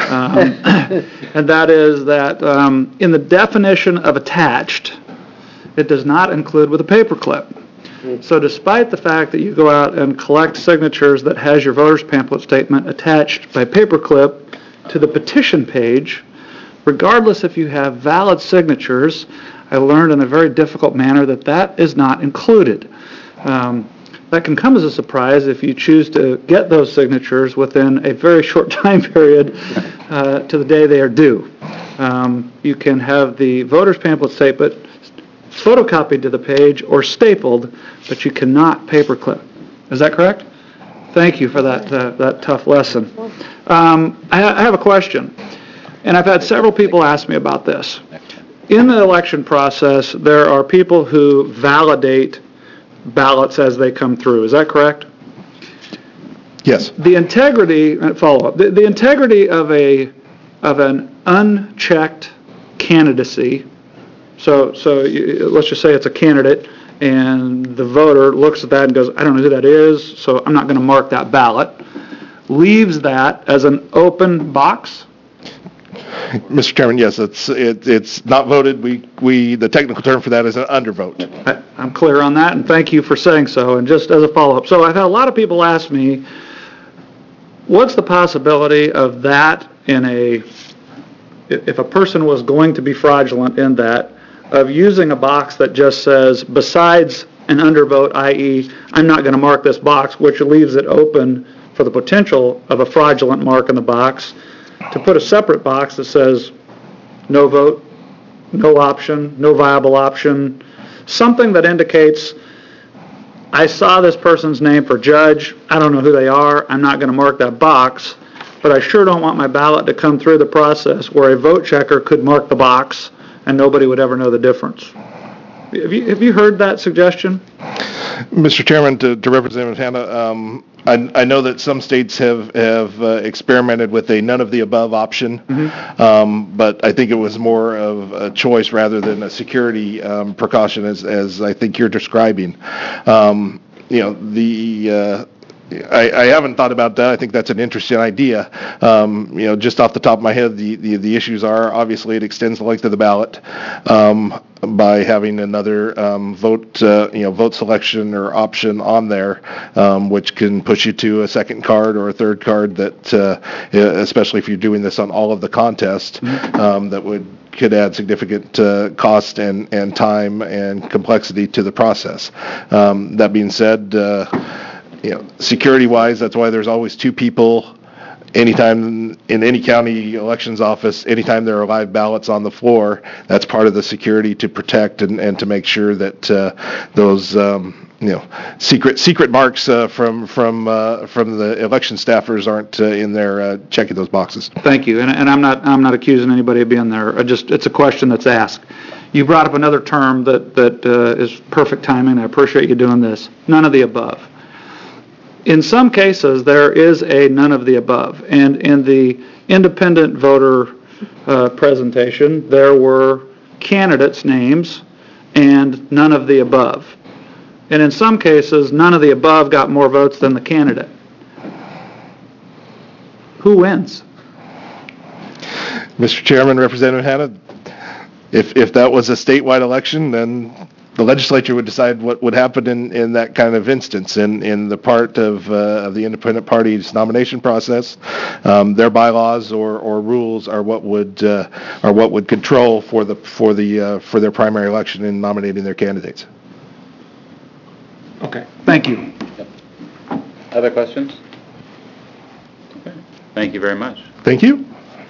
And that is that in the definition of attached, it does not include with a paperclip. So despite the fact that you go out and collect signatures that has your voter's pamphlet statement attached by paperclip to the petition page, regardless if you have valid signatures, I learned in a very difficult manner that is not included. That can come as a surprise if you choose to get those signatures within a very short time period to the day they are due. You can have the voter's pamphlet statement photocopied to the page or stapled, but you cannot paperclip. Is that correct? Thank you for that tough lesson. I have a question, and I've had several people ask me about this. In the election process, there are people who validate ballots as they come through. Is that correct? Yes. The integrity, follow-up, the integrity of an unchecked candidacy, so let's just say it's a candidate, and the voter looks at that and goes, I don't know who that is, so I'm not going to mark that ballot, leaves that as an open box? Mr. Chairman, yes, it's not voted. The technical term for that is an undervote. I'm clear on that, and thank you for saying so. And just as a follow-up, so I've had a lot of people ask me, what's the possibility of that if a person was going to be fraudulent in that, of using a box that just says, besides an undervote, i.e., I'm not going to mark this box, which leaves it open for the potential of a fraudulent mark in the box, to put a separate box that says no vote, no option, no viable option, something that indicates I saw this person's name for judge, I don't know who they are, I'm not going to mark that box, but I sure don't want my ballot to come through the process where a vote checker could mark the box and nobody would ever know the difference. Have you heard that suggestion? Mr. Chairman, to Representative Hanna, I know that some states have experimented with a none of the above option, but I think it was more of a choice rather than a security precaution, as I think you're describing. I haven't thought about that. I think that's an interesting idea. Just off the top of my head, the issues are, obviously, it extends the length of the ballot by having another vote selection or option on there, which can push you to a second card or a third card that, especially if you're doing this on all of the contests, that could add significant cost and time and complexity to the process. That being said, security-wise, that's why there's always two people anytime in any county elections office, anytime there are live ballots on the floor. That's part of the security to protect and to make sure that those secret marks from the election staffers aren't in there checking those boxes. Thank you, and I'm not accusing anybody of being there. It's a question that's asked. You brought up another term that is perfect timing. I appreciate you doing this. None of the above. In some cases, there is a none of the above, and in the independent voter presentation, there were candidates' names and none of the above. And in some cases, none of the above got more votes than the candidate. Who wins? Mr. Chairman, Representative Hanna, if that was a statewide election, then the legislature would decide what would happen in that kind of instance. In the part of the independent party's nomination process, their bylaws or rules are what would control for their primary election in nominating their candidates. Okay, thank you. Other questions? Okay. Thank you very much. Thank you.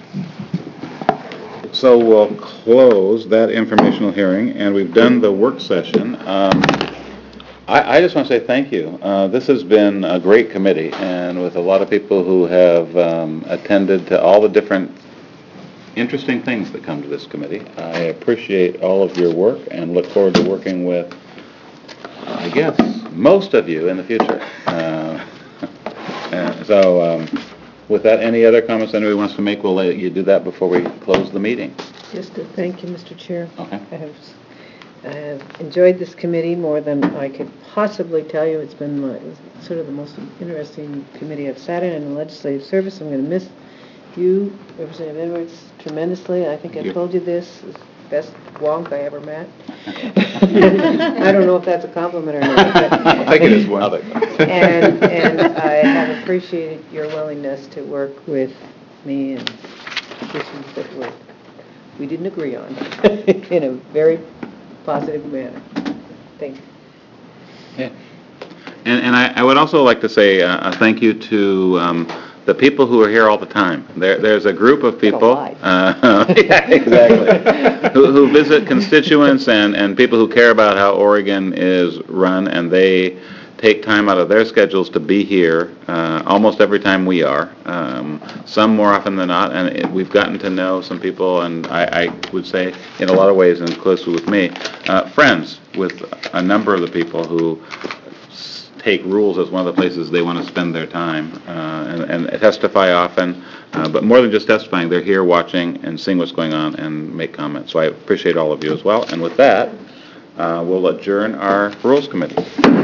So we'll close that informational hearing, and we've done the work session. I just want to say thank you. This has been a great committee, and with a lot of people who have attended to all the different interesting things that come to this committee. I appreciate all of your work and look forward to working with, I guess, most of you in the future. With that, any other comments anybody wants to make, we'll let you do that before we close the meeting. Just to thank you, Mr. Chair. Okay. I have enjoyed this committee more than I could possibly tell you. It's been sort of the most interesting committee I've sat in the legislative service. I'm going to miss you, Representative Edwards, tremendously. I think I told you this, is the best wonk I ever met. I don't know if that's a compliment or not. I think it is one. And I have appreciated your willingness to work with me and issues that we didn't agree on in a very positive manner. Thank you. Yeah. And I would also like to say a thank you to the people who are here all the time. There's a group of people, yeah, exactly, who visit constituents and people who care about how Oregon is run, and they take time out of their schedules to be here almost every time we are, some more often than not, and we've gotten to know some people, and I would say in a lot of ways, and closely with me, friends with a number of the people who take rules as one of the places they want to spend their time and testify often, but more than just testifying, they're here watching and seeing what's going on and make comments. So I appreciate all of you as well, and with that, we'll adjourn our Rules Committee.